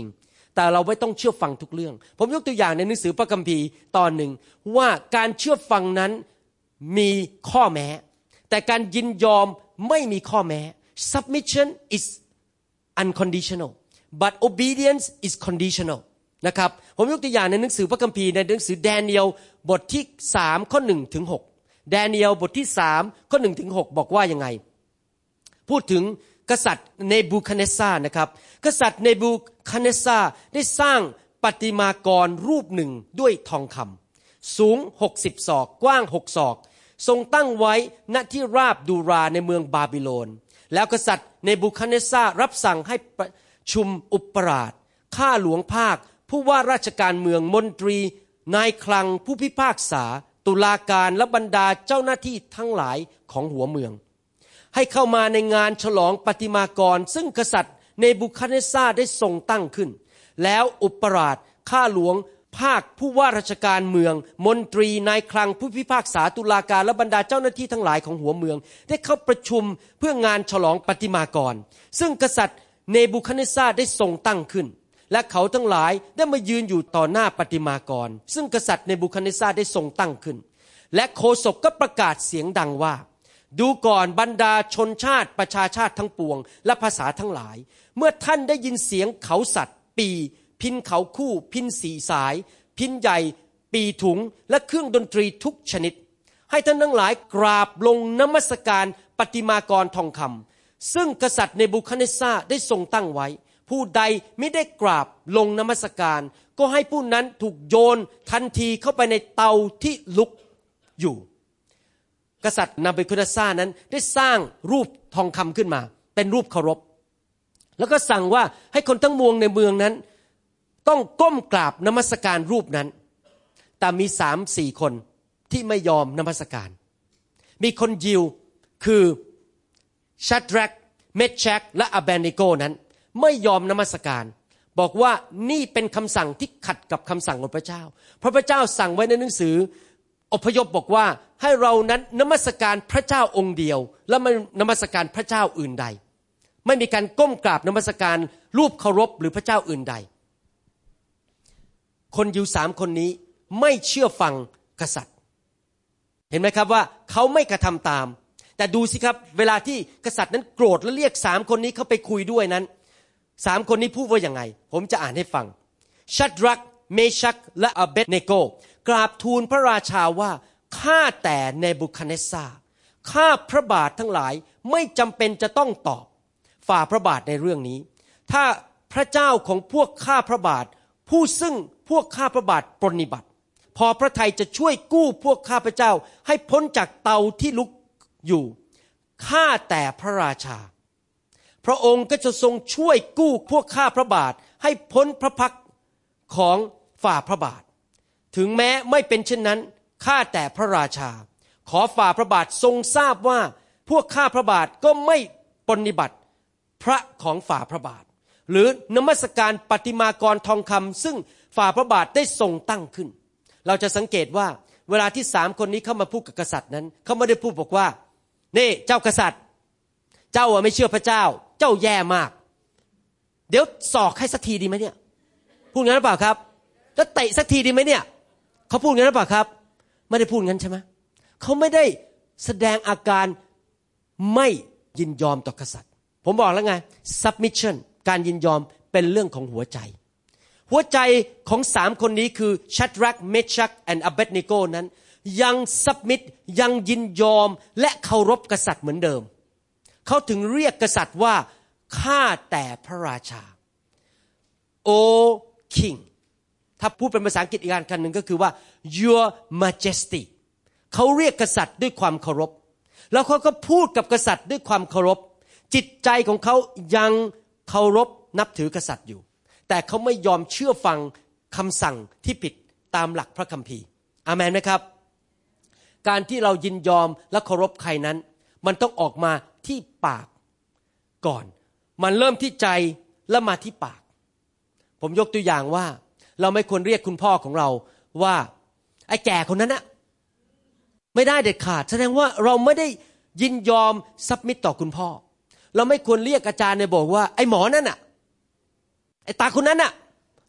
แต่เราไม่ต้องเชื่อฟังทุกเรื่องผมยกตัวอย่างในหนังสือพระคัมภีร์ตอนหนึ่งว่าการเชื่อฟังนั้นมีข้อแม้แต่การยินยอมไม่มีข้อแม้ submission is unconditional but obedience is conditional นะครับผมยกตัวอย่างในหนังสือพระคัมภีร์ในหนังสือแดเนียลบทที่3ข้อ1ถึง6แดเนียลบทที่3ข้อ1ถึง6บอกว่ายังไงพูดถึงกษัตริย์เนบูคัดเนสซาร์นะครับกษัตริย์เนบูคัดเนสซาร์ได้สร้างประติมากรรูปหนึ่งด้วยทองคำสูง60ศอกกว้าง6ศอกทรงตั้งไว้ณที่ราบดูราในเมืองบาบิโลนแล้วกษัตริย์เนบูคัดเนสซาร์รับสั่งให้ประชุมอุปราชข้าหลวงภาคผู้ว่าราชการเมืองมนตรีนายคลังผู้พิพากษาตุลาการและบรรดาเจ้าหน้าที่ทั้งหลายของหัวเมืองให้เข้ามาในงานฉลองประติมากรซึ่งกษัตริย์เนบูคัดเนสซาร์ได้ทรงตั้งขึ้นแล้วอุปราชข้าหลวงภาคผู้ว่าราชการเมืองมนตรีนายคลังผู้พิพากษาตุลาการและบรรดาเจ้าหน้าที่ทั้งหลายของหัวเมืองได้เข้าประชุมเพื่องานฉลองประติมากรซึ่งกษัตริย์เนบูคัดเนสซาร์ได้ทรงตั้งขึ้นและเขาทั้งหลายได้มายืนอยู่ต่อหน้าประติมากรซึ่งกษัตริย์เนบูคัดเนสซาร์ได้ทรงตั้งขึ้นและโฆษกก็ประกาศเสียงดังว่าดูก่อนบรรดาชนชาติประชาชาติทั้งปวงและภาษาทั้งหลายเมื่อท่านได้ยินเสียงเขาสัตว์ปีพิณเขาคู่พิณสี่สายพิณใหญ่ปีถุงและเครื่องดนตรีทุกชนิดให้ท่านทั้งหลายกราบลงนมัสการประติมากรทองคำซึ่งกษัตริย์เนบูคัดเนสซาร์ได้ทรงตั้งไว้ผู้ใดไม่ได้กราบลงนมัสการก็ให้ผู้นั้นถูกโยนทันทีเข้าไปในเตาที่ลุกอยู่กษัตริย์นาบูคัดเนสซาร์นั้นได้สร้างรูปทองคำขึ้นมาเป็นรูปเคารพแล้วก็สั่งว่าให้คนทั้งมวลในเมืองนั้นต้องก้มกราบนมัสการรูปนั้นแต่มี 3-4 คนที่ไม่ยอมนมัสการมีคนยิวคือชัดแรกเมชแชกและอเบเนโกนั้นไม่ยอมนมัสการบอกว่านี่เป็นคำสั่งที่ขัดกับคำสั่งของพระเจ้าเพราะพระเจ้าสั่งไว้ในหนังสืออพยพบอกว่าให้เรานั้นนมัสการพระเจ้าองค์เดียวและไม่นมัสการพระเจ้าอื่นใดไม่มีการก้มกราบนมัสการรูปเคารพหรือพระเจ้าอื่นใดคนยิว3คนนี้ไม่เชื่อฟังกษัตริย์เห็นไหมครับว่าเขาไม่กระทำตามแต่ดูสิครับเวลาที่กษัตริย์นั้นโกรธและเรียก3คนนี้เข้าไปคุยด้วยนั้น3คนนี้พูดว่าอย่างไงผมจะอ่านให้ฟังชัดรักเมชักและอเบดเนโกกราบทูลพระราชาว่าข้าแต่เนบูคัดเนสซาร์ข้าพระบาททั้งหลายไม่จำเป็นจะต้องตอบฝ่าพระบาทในเรื่องนี้ถ้าพระเจ้าของพวกข้าพระบาทผู้ซึ่งพวกข้าพระบาทปรนนิบัติพอพระทัยจะช่วยกู้พวกข้าพระเจ้าให้พ้นจากเตาที่ลุกอยู่ข้าแต่พระราชาพระองค์ก็จะทรงช่วยกู้พวกข้าพระบาทให้พ้นพระพักของฝ่าพระบาทถึงแม้ไม่เป็นเช่นนั้นข้าแต่พระราชาขอฝ่าพระบาททรงทราบว่าพวกข้าพระบาทก็ไม่ปรนนิบัติพระของฝ่าพระบาทหรือนมัสการประติมากรทองคำซึ่งฝ่าพระบาทได้ทรงตั้งขึ้นเราจะสังเกตว่าเวลาที่3คนนี้เข้ามาพูดกับกษัตริย์นั้นเขาไม่ได้พูดบอกว่านี่เจ้ากษัตริย์เจ้าไม่เชื่อพระเจ้าเจ้าแย่มากเดี๋ยวสอกให้สักทีดีไหมเนี่ยพูดงั้นหรือเปล่าครับแล้วเตะสักทีดีไหมเนี่ยเขาพูดงั้นหรือเปล่าครับไม่ได้พูดงั้นใช่ไหมเขาไม่ได้แสดงอาการไม่ยินยอมต่อกษัตริย์ผมบอกแล้วไง submission การยินยอมเป็นเรื่องของหัวใจของ3คนนี้คือชัดรักเมชักและอเบดเนโกนั้นยังซับมิตยังยินยอมและเคารพกษัตริย์เหมือนเดิมเขาถึงเรียกกษัตริย์ว่าข้าแต่พระราชา O King ถ้าพูดเป็นภาษาอังกฤษอีกอันหนึ่งก็คือว่า Your Majesty เขาเรียกกษัตริย์ด้วยความเคารพแล้วเขาก็พูดกับกษัตริย์ด้วยความเคารพจิตใจของเขายังเคารพนับถือกษัตริย์อยู่แต่เขาไม่ยอมเชื่อฟังคำสั่งที่ผิดตามหลักพระคัมภีร์อาเมนไหมครับการที่เรายินยอมและเคารพใครนั้นมันต้องออกมาที่ปากก่อนมันเริ่มที่ใจแล้วมาที่ปากผมยกตัวอย่างว่าเราไม่ควรเรียกคุณพ่อของเราว่าไอ้แก่คนนั้นนะไม่ได้เด็ดขาดแสดงว่าเราไม่ได้ยินยอมซับมิตต่อคุณพ่อเราไม่ควรเรียกอาจารย์ในโบสถ์ว่าไอ้หมอนั่นน่ะไอ้ตาคนนั้นน่ะ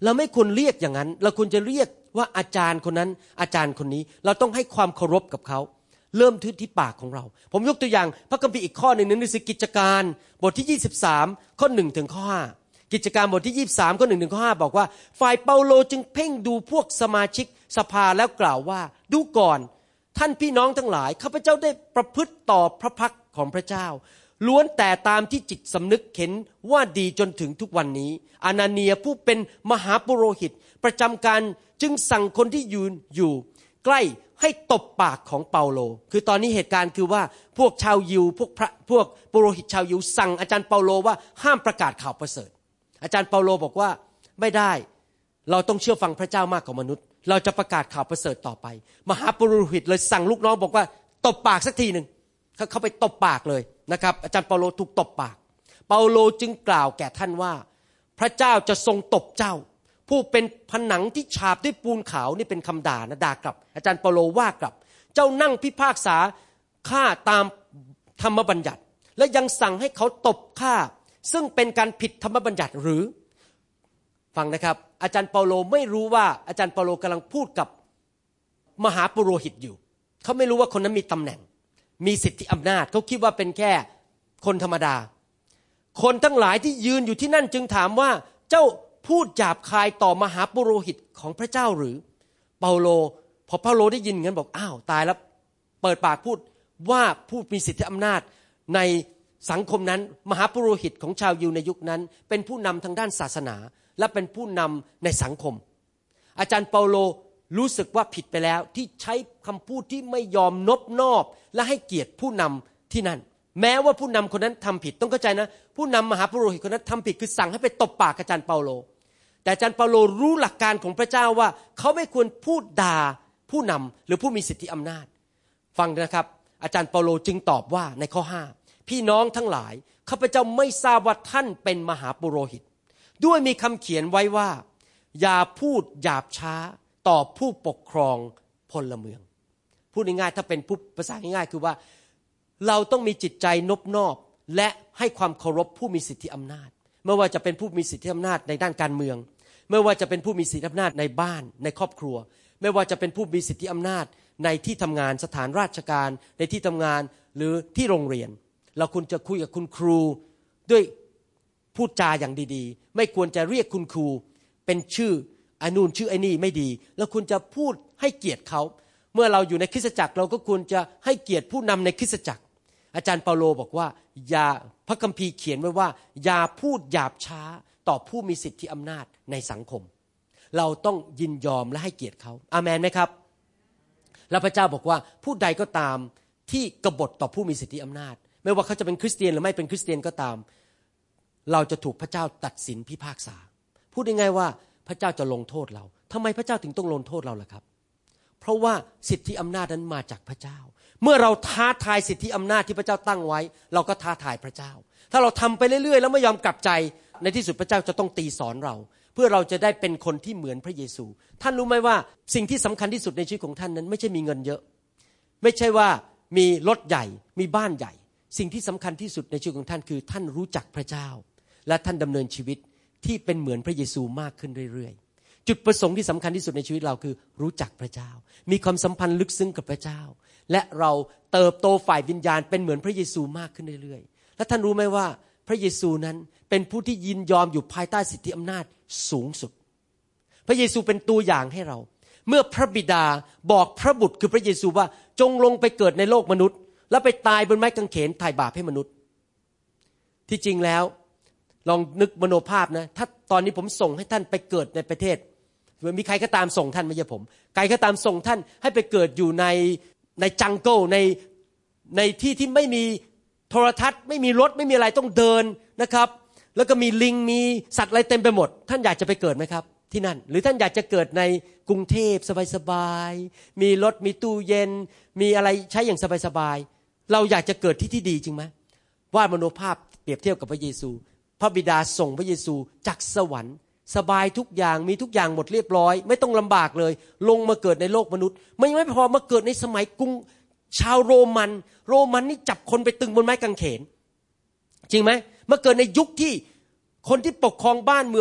เราไม่ควรเรียกอย่างนั้นเราควรจะเรียกว่าอาจารย์คนนั้นอาจารย์คนนี้เราต้องให้ความเคารพกับเขาเริ่มที่ปากของเราผมยกตัวอย่างพระคัมภีร์อีกข้อหนึ่งในหนังสือกิจการบทที่23ข้อ1ถึงข้อ5กิจการบทที่23ข้อ1ถึงข้อ5บอกว่าฝ่ายเปาโลจึงเพ่งดูพวกสมาชิกสภาแล้วกล่าวว่าดูก่อนท่านพี่น้องทั้งหลายข้าพเจ้าได้ประพฤติต่อพระพักของพระเจ้าล้วนแต่ตามที่จิตสำนึกเห็นว่าดีจนถึงทุกวันนี้อานาเนียผู้เป็นมหาปุโรหิตประจำการจึงสั่งคนที่ยืนอยู่ใกล้ให้ตบปากของเปาโลคือตอนนี้เหตุการณ์คือว่าพวกชาวยิวพวกปุโรหิตชาวยิวสั่งอาจารย์เปาโลว่าห้ามประกาศข่าวประเสริฐอาจารย์เปาโลบอกว่าไม่ได้เราต้องเชื่อฟังพระเจ้ามากกว่ามนุษย์เราจะประกาศข่าวประเสริฐต่อไปมหาปุโรหิตเลยสั่งลูกน้องบอกว่าตบปากสักทีนึงเขาไปตบปากเลยนะครับอาจารย์เปาโลถูกตบปากเปาโลจึงกล่าวแก่ท่านว่าพระเจ้าจะทรงตบเจ้าผู้เป็นผนังที่ฉาบด้วยปูนขาวนี่เป็นคำด่านะด่ากลับอาจารย์เปาโลว่ากลับเจ้านั่งพิพากษาข้าตามธรรมบัญญัติและยังสั่งให้เขาตบข้าซึ่งเป็นการผิดธรรมบัญญัติหรือฟังนะครับอาจารย์เปาโลไม่รู้ว่าอาจารย์เปาโลกำลังพูดกับมหาปุโรหิตอยู่เขาไม่รู้ว่าคนนั้นมีตำแหน่งมีสิทธิอำนาจเขาคิดว่าเป็นแค่คนธรรมดาคนทั้งหลายที่ยืนอยู่ที่นั่นจึงถามว่าเจ้าพูดหยาบคายต่อมหาปุโรหิตของพระเจ้าหรือเปาโลพอเปาโลได้ยินงั้นบอกอ้าวตายแล้วเปิดปากพูดว่าผู้มีสิทธิอำนาจในสังคมนั้นมหาปุโรหิตของชาวยิวในยุคนั้นเป็นผู้นำทางด้านศาสนาและเป็นผู้นำในสังคมอาจารย์เปาโลรู้สึกว่าผิดไปแล้วที่ใช้คำพูดที่ไม่ยอมนบนอบและให้เกียรติผู้นำที่นั่นแม้ว่าผู้นำคนนั้นทำผิดต้องเข้าใจนะผู้นำมหาปุโรหิตคนนั้นทำผิดคือสั่งให้ไปตบปากอาจารย์เปาโลแต่อาจารย์เปาโลรู้หลักการของพระเจ้าว่าเขาไม่ควรพูดด่าผู้นำหรือผู้มีสิทธิอำนาจฟังนะครับอาจารย์เปาโลจึงตอบว่าในข้อ5พี่น้องทั้งหลายข้าพเจ้าไม่ทราบว่าท่านเป็นมหาปุโรหิตด้วยมีคำเขียนไว้ว่าอย่าพูดหยาบช้าต่อผู้ปกครองพลเมืองพูดง่ายๆถ้าเป็นภาษาง่ายๆคือว่าเราต้องมีจิตใจนบนอบและให้ความเคารพผู้มีสิทธิอำนาจไม่ว่าจะเป็นผู้มีสิทธิอำนาจในด้านการเมืองไม่ว่าจะเป็นผู้มีสิทธิอำนาจในบ้านในครอบครัวไม่ว่าจะเป็นผู้มีสิทธิอำนาจในที่ทำงานสถานราชการในที่ทำงานหรือที่โรงเรียนเราควรจะคุยกับคุณครูด้วยพูดจาอย่างดีๆไม่ควรจะเรียกคุณครูเป็นชื่อไอ้นู่นชื่อไอ้นี่ไม่ดีเราควรจะพูดให้เกียรติเขาเมื่อเราอยู่ในคริสตจักรเราก็ควรจะให้เกียรติผู้นำในคริสตจักรอาจารย์เปาโลบอกว่าอย่าพระคัมภีร์เขียนไว้ว่าอย่าพูดหยาบช้าต่อผู้มีสิทธิอำนาจในสังคมเราต้องยินยอมและให้เกียรติเขาอาเมนไหมครับแล้วพระเจ้าบอกว่าผู้ใดก็ตามที่กบฏต่อผู้มีสิทธิอำนาจไม่ว่าเขาจะเป็นคริสเตียนหรือไม่เป็นคริสเตียนก็ตามเราจะถูกพระเจ้าตัดสินพิพากษาพูดง่ายๆว่าพระเจ้าจะลงโทษเราทำไมพระเจ้าถึงต้องลงโทษเราล่ะครับเพราะว่าสิทธิอำนาจนั้นมาจากพระเจ้าเมื่อเราท้าทายสิทธิอำนาจที่พระเจ้าตั้งไว้เราก็ท้าทายพระเจ้าถ้าเราทำไปเรื่อยๆแล้วไม่ยอมกลับใจในที่สุดพระเจ้าจะต้องตีสอนเราเพื่อเราจะได้เป็นคนที่เหมือนพระเยซูท่านรู้ไหมว่าสิ่งที่สำคัญที่สุดในชีวิตของท่านนั้นไม่ใช่มีเงินเยอะไม่ใช่ว่ามีรถใหญ่มีบ้านใหญ่สิ่งที่สำคัญที่สุดในชีวิตของท่านคือท่านรู้จักพระเจ้าและท่านดำเนินชีวิตที่เป็นเหมือนพระเยซูมากขึ้นเรื่อยๆจุดประสงค์ที่สำคัญที่สุดในชีวิตเราคือรู้จักพระเจ้ามีความสัมพันธ์ลึกซึ้งกับพระเจ้าและเราเติบโตฝ่ายวิญญาณเป็นเหมือนพระเยซูมากขึ้นเรื่อยๆและท่านรู้ไหมว่าพระเยซูนั้นเป็นผู้ที่ยินยอมอยู่ภายใต้สิทธิอำนาจสูงสุดพระเยซูเป็นตัวอย่างให้เราเมื่อพระบิดาบอกพระบุตรคือพระเยซูว่าจงลงไปเกิดในโลกมนุษย์แล้วไปตายบนไม้กางเขนไถ่บาปให้มนุษย์ที่จริงแล้วลองนึกมโนภาพนะถ้าตอนนี้ผมส่งให้ท่านไปเกิดในประเทศมีใครก็ตามส่งท่านไม่ใช่ผมใครก็ตามส่งท่านให้ไปเกิดอยู่ในจังเกิลในที่ที่ไม่มีโทรทัศน์ไม่มีรถไม่มีอะไรต้องเดินนะครับแล้วก็มีลิงมีสัตว์อะไรเต็มไปหมดท่านอยากจะไปเกิดไหมครับที่นั่นหรือท่านอยากจะเกิดในกรุงเทพสบายๆมีรถมีตู้เย็นมีอะไรใช้อย่างสบายๆเราอยากจะเกิดที่ดีจริงไหมวาดมโนภาพเปรียบเทียบกับพระเยซูพระบิดาส่งพระเยซูจากสวรรค์สบายทุกอย่างมีทุกอย่างหมดเรียบร้อยไม่ต้องลำบากเลยลงมาเกิดในโลกมนุษย์ไม่พอมาเกิดในสมัยกรุงชาวโรมันนี่จับคนไปตึงบนไม้กางเขนจริงไหมมาเกิดในยุคที่คนที่ปกครองบ้านเมืองนี่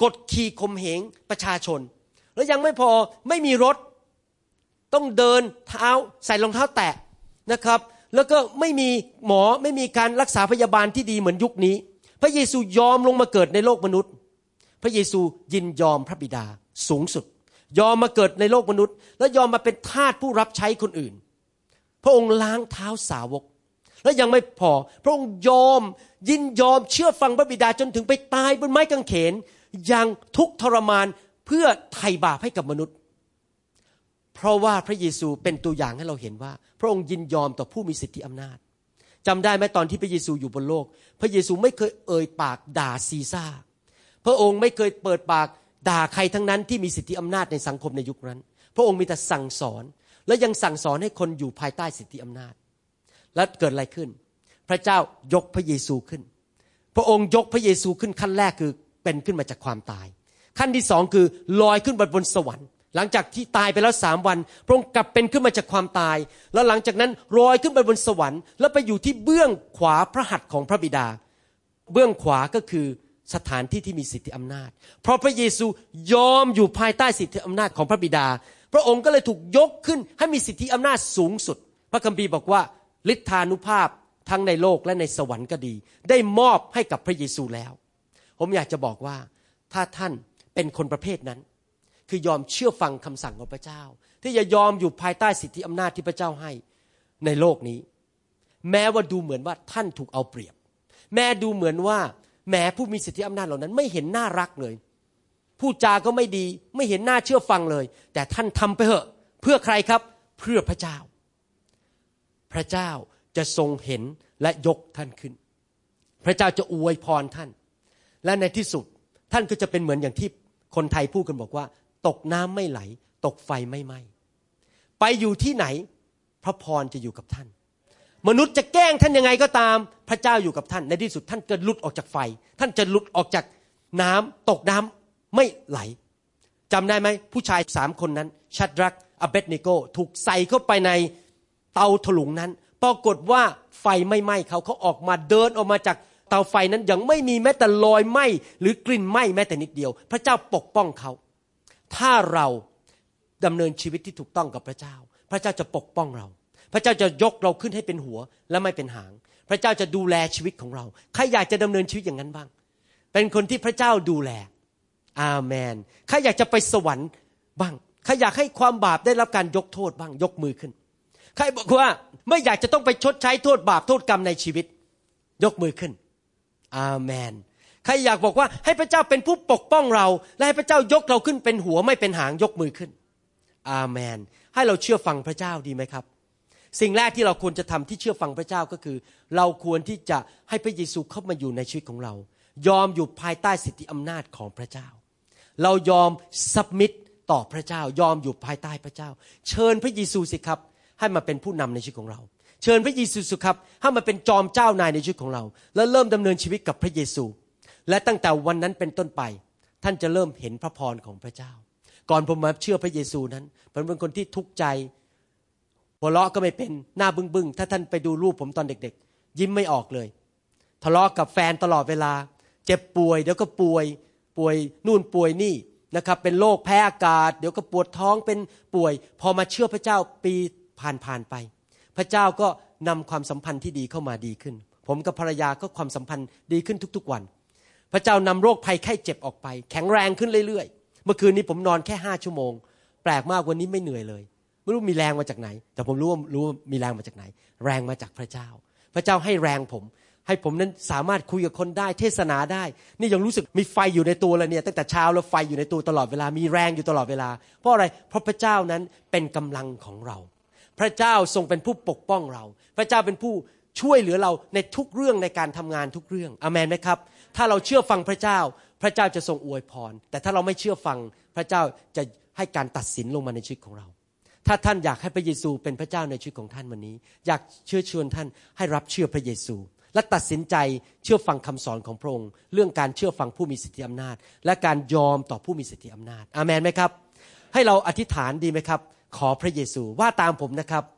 กดขี่ข่มเหงประชาชนแล้วยังไม่พอไม่มีรถต้องเดินเท้าใส่รองเท้าแตะนะครับแล้วก็ไม่มีหมอไม่มีการรักษาพยาบาลที่ดีเหมือนยุคนี้พระเยซูยอมลงมาเกิดในโลกมนุษย์พระเยซูยินยอมพระบิดาสูงสุดยอมมาเกิดในโลกมนุษย์แล้วยอมมาเป็นทาสผู้รับใช้คนอื่นพระองค์ล้างเท้าสาวกแล้วยังไม่พอพระองค์ยอมยินยอมเชื่อฟังพระบิดาจนถึงไปตายบนไม้กางเขนอย่างทุกข์ทรมานเพื่อไถ่บาปให้กับมนุษย์เพราะว่าพระเยซูเป็นตัวอย่างให้เราเห็นว่าพระองค์ยินยอมต่อผู้มีสิทธิอำนาจจำได้ไหมตอนที่พระเยซูอยู่บนโลกพระเยซูไม่เคยเอ่ยปากด่าซีซ่าพระองค์ไม่เคยเปิดปากด่าใครทั้งนั้นที่มีสิทธิอำนาจในสังคมในยุคนั้นพระองค์มีแต่สั่งสอนและยังสั่งสอนให้คนอยู่ภายใต้สิทธิอำนาจและเกิดอะไรขึ้นพระเจ้ายกพระเยซูขึ้นพระองค์ยกพระเยซูขึ้นขั้นแรกคือเป็นขึ้นมาจากความตายขั้นที่สองคือลอยขึ้นไปบนสวรรค์หลังจากที่ตายไปแล้ว3 วันพระองค์กลับเป็นขึ้นมาจากความตายแล้วหลังจากนั้นลอยขึ้นไปบนสวรรค์แล้วไปอยู่ที่เบื้องขวาพระหัตถ์ของพระบิดาเบื้องขวาก็คือสถานที่ที่มีสิทธิอำนาจเพราะพระเยซูยอมอยู่ภายใต้สิทธิอำนาจของพระบิดาพระองค์ก็เลยถูกยกขึ้นให้มีสิทธิอำนาจสูงสุดพระคัมภีร์บอกว่าฤทธานุภาพทั้งในโลกและในสวรรค์ก็ดีได้มอบให้กับพระเยซูแล้วผมอยากจะบอกว่าถ้าท่านเป็นคนประเภทนั้นคือยอมเชื่อฟังคำสั่งของพระเจ้าที่จะยอมอยู่ภายใต้สิทธิอำนาจที่พระเจ้าให้ในโลกนี้แม้ว่าดูเหมือนว่าท่านถูกเอาเปรียบแม้ดูเหมือนว่าแม้ผู้มีสิทธิอำนาจเหล่านั้นไม่เห็นน่ารักเลยพูดจาก็ไม่ดีไม่เห็นน่าเชื่อฟังเลยแต่ท่านทำไปเถอะเพื่อใครครับเพื่อพระเจ้าพระเจ้าจะทรงเห็นและยกท่านขึ้นพระเจ้าจะอวยพรท่านและในที่สุดท่านก็จะเป็นเหมือนอย่างที่คนไทยพูดกันบอกว่าตกน้ำไม่ไหลตกไฟไม่ไหม้ไปอยู่ที่ไหนพระพรจะอยู่กับท่านมนุษย์จะแกล้งท่านยังไงก็ตามพระเจ้าอยู่กับท่านในที่สุดท่านจะหลุดออกจากไฟท่านจะหลุดออกจากน้ำตกน้ำไม่ไหลจำได้ไหมผู้ชาย3 คนนั้นชัดรักอเบดเนโกถูกใส่เข้าไปในเตาถลุงนั้นปรากฏว่าไฟไม่ไหม้เขาออกมาเดินออกมาจากเตาไฟนั้นยังไม่มีแม้แต่รอยไหม้หรือกลิ่นไหม้แม้แต่นิดเดียวพระเจ้าปกป้องเขาถ้าเราดำเนินชีวิตที่ถูกต้องกับพระเจ้าพระเจ้าจะปกป้องเราพระเจ้าจะยกเราขึ้นให้เป็นหัวและไม่เป็นหางพระเจ้าจะดูแลชีวิตของเราใครอยากจะดำเนินชีวิตอย่างนั้นบ้างเป็นคนที่พระเจ้าดูแลอาเมนใครอยากจะไปสวรรค์บ้างใครอยากให้ความบาปได้รับการยกโทษบ้างยกมือขึ้นใครบอกว่าไม่อยากจะต้องไปชดใช้โทษบาปโทษกรรมในชีวิตยกมือขึ้นอาเมนใครอยากบอกว่าให้พระเจ้าเป็นผู้ปกป้องเราและให้พระเจ้ายกเราขึ้นเป็นหัวไม่เป็นหางยกมือขึ้นอาเมนให้เราเชื่อฟังพระเจ้าดีไหมครับสิ่งแรกที่เราควรจะทำที่เชื่อฟังพระเจ้าก็คือเราควรที่จะให้พระเยซูเข้ามาอยู่ในชีวิตของเรายอมอยู่ภายใต้สิทธิอำนาจของพระเจ้าเรายอมซับมิตต่อพระเจ้ายอมอยู่ภายใต้พระเจ้าเชิญพระเยซูสิครับให้มาเป็นผู้นำในชีวิตของเราเชิญพระเยซูสิครับให้มาเป็นจอมเจ้านายในชีวิตของเราแล้วเริ่มดำเนินชีวิตกับพระเยซูและตั้งแต่วันนั้นเป็นต้นไปท่านจะเริ่มเห็นพระพรของพระเจ้าก่อนผมมาเชื่อพระเยซูนั้นผมเป็นคนที่ทุกข์ใจหัวเราะก็ไม่เป็นหน้าบึ้งๆถ้าท่านไปดูรูปผมตอนเด็กๆยิ้มไม่ออกเลยทะเลาะกับแฟนตลอดเวลาเจ็บป่วยเดี๋ยวก็ป่วยนู่นป่วยนี่นะครับเป็นโรคแพ้อากาศเดี๋ยวก็ปวดท้องเป็นป่วยพอมาเชื่อพระเจ้าปีผ่านไปพระเจ้าก็นำความสัมพันธ์ที่ดีเข้ามาดีขึ้นผมกับภรรยาก็ความสัมพันธ์ดีขึ้นทุกๆวันพระเจ้านำโรคภัยไข้เจ็บออกไปแข็งแรงขึ้นเรื่อยๆเมื่อคืนนี้ผมนอนแค่5 ชั่วโมงแปลกมากวันนี้ไม่เหนื่อยเลยไม่รู้มีแรงมาจากไหนแต่ผมรู้ว่ามีแรงมาจากไหนแรงมาจากพระเจ้าพระเจ้าให้แรงผมให้ผมนั้นสามารถคุยกับคนได้เทศนาได้นี่ยังรู้สึกมีไฟอยู่ในตัวเลยเนี่ยตั้งแต่เช้าแล้วไฟอยู่ในตัวตลอดเวลามีแรงอยู่ตลอดเวลาเพราะอะไรเพราะพระเจ้านั้นเป็นกำลังของเราพระเจ้าทรงเป็นผู้ปกป้องเราพระเจ้าเป็นผู้ช่วยเหลือเราในทุกเรื่องในการทำงานทุกเรื่องอาเมนไหมครับถ้าเราเชื่อฟังพระเจ้าพระเจ้าจะทรงอวยพรแต่ถ้าเราไม่เชื่อฟังพระเจ้าจะให้การตัดสินลงมาในชีวิตของเราถ้าท่านอยากให้พระเยซูเป็นพระเจ้าในชีวิตของท่านวันนี้อยากเชิญชวนท่านให้รับเชื่อพระเยซูและตัดสินใจเชื่อฟังคำสอนของพระองค์เรื่องการเชื่อฟังผู้มีสิทธิอำนาจและการยอมต่อผู้มีสิทธิอำนาจอาเมนไหมครับให้เราอธิษฐานดีไหมครับขอพระเยซูว่าตามผมนะครับ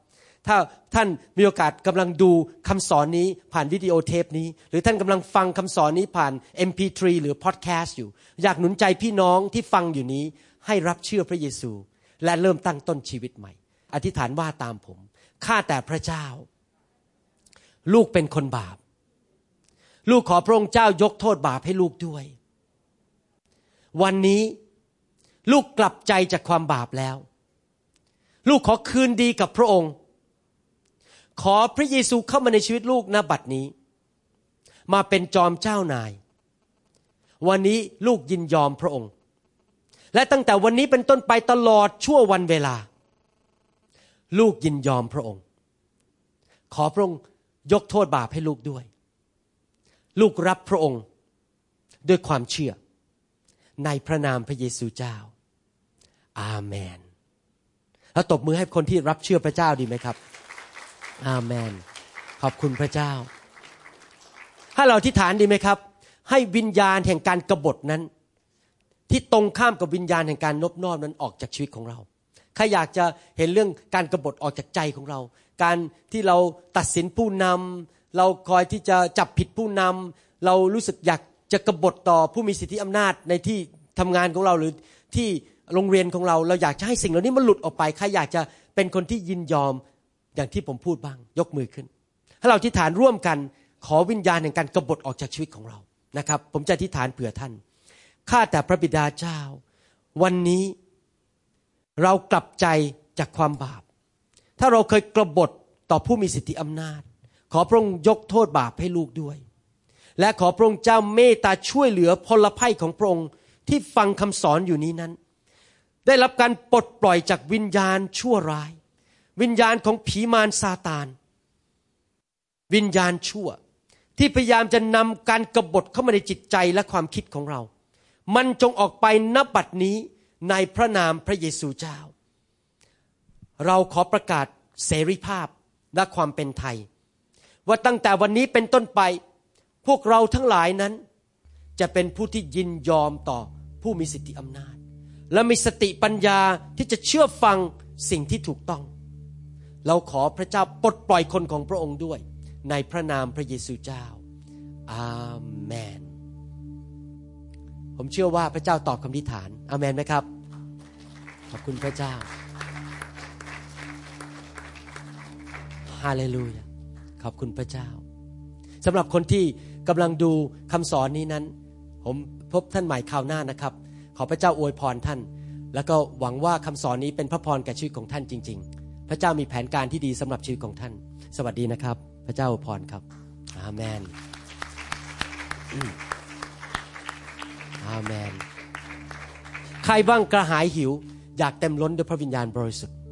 ถ้าท่านมีโอกาสกำลังดูคำสอนนี้ผ่านวิดีโอเทปนี้หรือท่านกำลังฟังคำสอนนี้ผ่าน MP3 หรือพอดแคสต์อยู่อยากหนุนใจพี่น้องที่ฟังอยู่นี้ให้รับเชื่อพระเยซูและเริ่มตั้งต้นชีวิตใหม่อธิษฐานว่าตามผมข้าแต่พระเจ้าลูกเป็นคนบาปลูกขอพระองค์เจ้ายกโทษบาปให้ลูกด้วยวันนี้ลูกกลับใจจากความบาปแล้วลูกขอคืนดีกับพระองค์ขอพระเยซูเข้ามาในชีวิตลูกณบัดนี้มาเป็นจอมเจ้านายวันนี้ลูกยินยอมพระองค์และตั้งแต่วันนี้เป็นต้นไปตลอดชั่ววันเวลาลูกยินยอมพระองค์ขอพระองค์ยกโทษบาปให้ลูกด้วยลูกรับพระองค์ด้วยความเชื่อในพระนามพระเยซูเจ้าอาเมนแล้วตบมือให้คนที่รับเชื่อพระเจ้าดีไหมครับอาเมนขอบคุณพระเจ้าถ้าเราอธิษฐานดีไหมครับให้วิญญาณแห่งการกบฏนั้นที่ตรงข้ามกับวิญญาณแห่งการนบนอบนั้นออกจากชีวิตของเราใครอยากจะเห็นเรื่องการกบฏออกจากใจของเราการที่เราตัดสินผู้นำเราคอยที่จะจับผิดผู้นำเรารู้สึกอยากจะกบฏต่อผู้มีสิทธิอำนาจในที่ทำงานของเราหรือที่โรงเรียนของเราเราอยากจะให้สิ่งเหล่านี้มันหลุดออกไปใครอยากจะเป็นคนที่ยินยอมอย่างที่ผมพูดบ้างยกมือขึ้นถ้าเราอธิษฐานร่วมกันขอวิญญาณแห่งการกบฏออกจากชีวิตของเรานะครับผมจะอธิษฐานเผื่อท่านข้าแต่พระบิดาเจ้าวันนี้เรากลับใจจากความบาปถ้าเราเคยกบฏต่อผู้มีสิทธิอำนาจขอพระองค์ยกโทษบาปให้ลูกด้วยและขอพระองค์เจ้าเมตตาช่วยเหลือพลภัยของพระองค์ที่ฟังคำสอนอยู่นี้นั้นได้รับการปลดปล่อยจากวิญญาณชั่วร้ายวิญญาณของผีมารซาตานวิญญาณชั่วที่พยายามจะนำการกบฏเข้ามาในจิตใจและความคิดของเรามันจงออกไปณบัดนี้ในพระนามพระเยซูเจ้าเราขอประกาศเสรีภาพและความเป็นไทยว่าตั้งแต่วันนี้เป็นต้นไปพวกเราทั้งหลายนั้นจะเป็นผู้ที่ยินยอมต่อผู้มีสิทธิอำนาจและมีสติปัญญาที่จะเชื่อฟังสิ่งที่ถูกต้องเราขอพระเจ้าปลดปล่อยคนของพระองค์ด้วยในพระนามพระเยซูเจ้าอาเมนผมเชื่อว่าพระเจ้าตอบคำอธิษฐานอาเมนไหมครับขอบคุณพระเจ้าฮาเลลูยาขอบคุณพระเจ้าสำหรับคนที่กำลังดูคำสอนนี้นั้นผมพบท่านใหม่คราวหน้านะครับขอพระเจ้าอวยพรท่านแล้วก็หวังว่าคำสอนนี้เป็นพระพรแก่ชีวิตของท่านจริงๆพระเจ้ามีแผนการที่ดีสำหรับชีวิตของท่านสวัสดีนะครับพระเจ้าอวยพรครับอาเมนอาเมนใครบ้างกระหายหิวอยากเต็มล้นด้วยพระวิญญาณบริสุทธิ์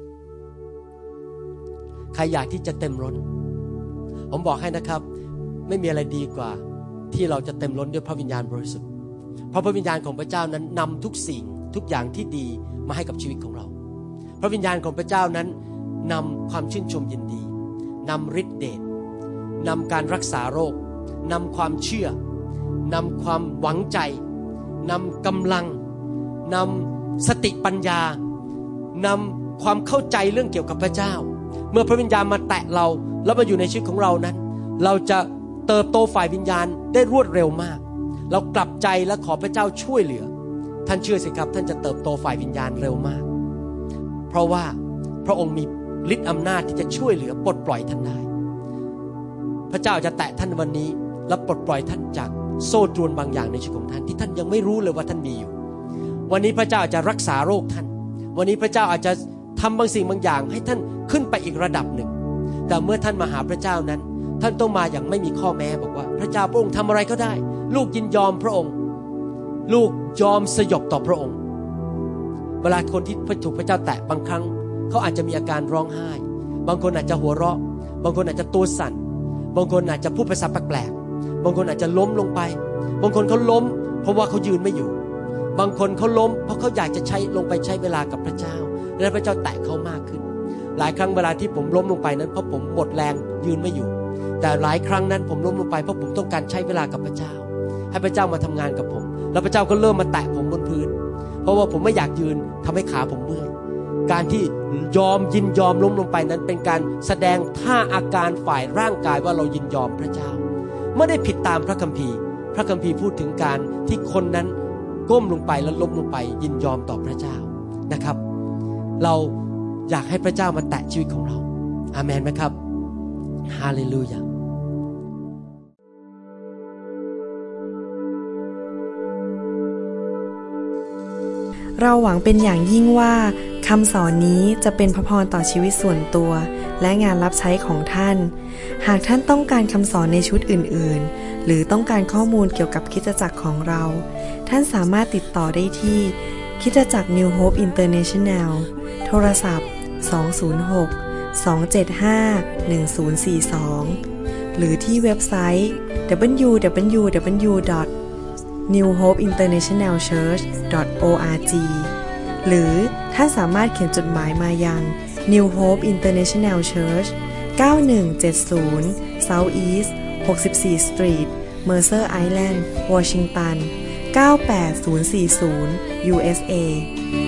ใครอยากที่จะเต็มล้นผมบอกให้นะครับไม่มีอะไรดีกว่าที่เราจะเต็มล้นด้วยพระวิญญาณบริสุทธิ์เพราะพระวิญญาณของพระเจ้านั้นนำทุกสิ่งทุกอย่างที่ดีมาให้กับชีวิตของเราพระวิญญาณของพระเจ้านั้นนำความชื่นชมยินดีนำฤทธิเดชนำการรักษาโรคนำความเชื่อนำความหวังใจนำกำลังนำสติปัญญานำความเข้าใจเรื่องเกี่ยวกับพระเจ้าเมื่อพระวิญญาณมาแตะเราแล้วมาอยู่ในชีวิตของเรานั้นเราจะเติบโตฝ่ายวิญญาณได้รวดเร็วมากเรากลับใจและขอพระเจ้าช่วยเหลือท่านเชื่อสิครับท่านจะเติบโตฝ่ายวิญญาณเร็วมากเพราะว่าพระองค์มีฤทธิ์อำนาจที่จะช่วยเหลือปลดปล่อยท่านได้พระเจ้าจะแตะท่านวันนี้และปลดปล่อยท่านจากโซ่ตรวนบางอย่างในชีวิตของท่านที่ท่านยังไม่รู้เลยว่าท่านมีอยู่วันนี้พระเจ้าอาจจะรักษาโรคท่านวันนี้พระเจ้าอาจจะทำบางสิ่งบางอย่างให้ท่านขึ้นไปอีกระดับหนึ่งแต่เมื่อท่านมาหาพระเจ้านั้นท่านต้องมาอย่างไม่มีข้อแม้บอกว่าพระเจ้าพระองค์ทำอะไรก็ได้ลูกยินยอมพระองค์ลูกยอมสยบต่อพระองค์เวลาคนที่ถูกพระเจ้าแตะบางครั้งเขาอาจจะมีอาการร้องไห้บางคนอาจจะหัวเราะบางคนอาจจะตัวสั่นบางคนอาจจะพูดภาษาแปลกๆบางคนอาจจะล้มลงไปบางคนเขาล้มเพราะว่าเขายืนไม่อยู่บางคนเขาล้มเพราะเขาอยากจะลงไปใช้เวลากับพระเจ้าและพระเจ้าแตะเขามากขึ้นหลายครั้งเวลาที่ผมล้มลงไปนั้นเพราะผมหมดแรงยืนไม่อยู่แต่หลายครั้งนั้นผมล้มลงไปเพราะผมต้องการใช้เวลากับพระเจ้าให้พระเจ้ามาทำงานกับผมแล้วพระเจ้าก็เริ่มมาแตะผมบนพื้นเพราะว่าผมไม่อยากยืนทำให้ขาผมเมื่อยการที่ยินยอมล้มลงไปนั้นเป็นการแสดงท่าอาการฝ่ายร่างกายว่าเรายินยอมพระเจ้าไม่ได้ผิดตามพระคัมภีร์พระคัมภีร์พูดถึงการที่คนนั้นก้มลงไปแล้วล้มลงไปยินยอมต่อพระเจ้านะครับเราอยากให้พระเจ้ามาแตะชีวิตของเราอาเมนไหมครับฮาเลลูยาเราหวังเป็นอย่างยิ่งว่าคำสอนนี้จะเป็นพระพรต่อชีวิตส่วนตัวและงานรับใช้ของท่านหากท่านต้องการคำสอนในชุดอื่นๆหรือต้องการข้อมูลเกี่ยวกับคริสตจักรของเราท่านสามารถติดต่อได้ที่คริสตจักร New Hope International โทรศัพท์206-275-1042 หรือที่เว็บไซต์ www.newhopeinternationalchurch.org หรือท่านสามารถเขียนจดหมายมายัง New Hope International Church 9170 South East 64 Street Mercer Island Washington 98040 USA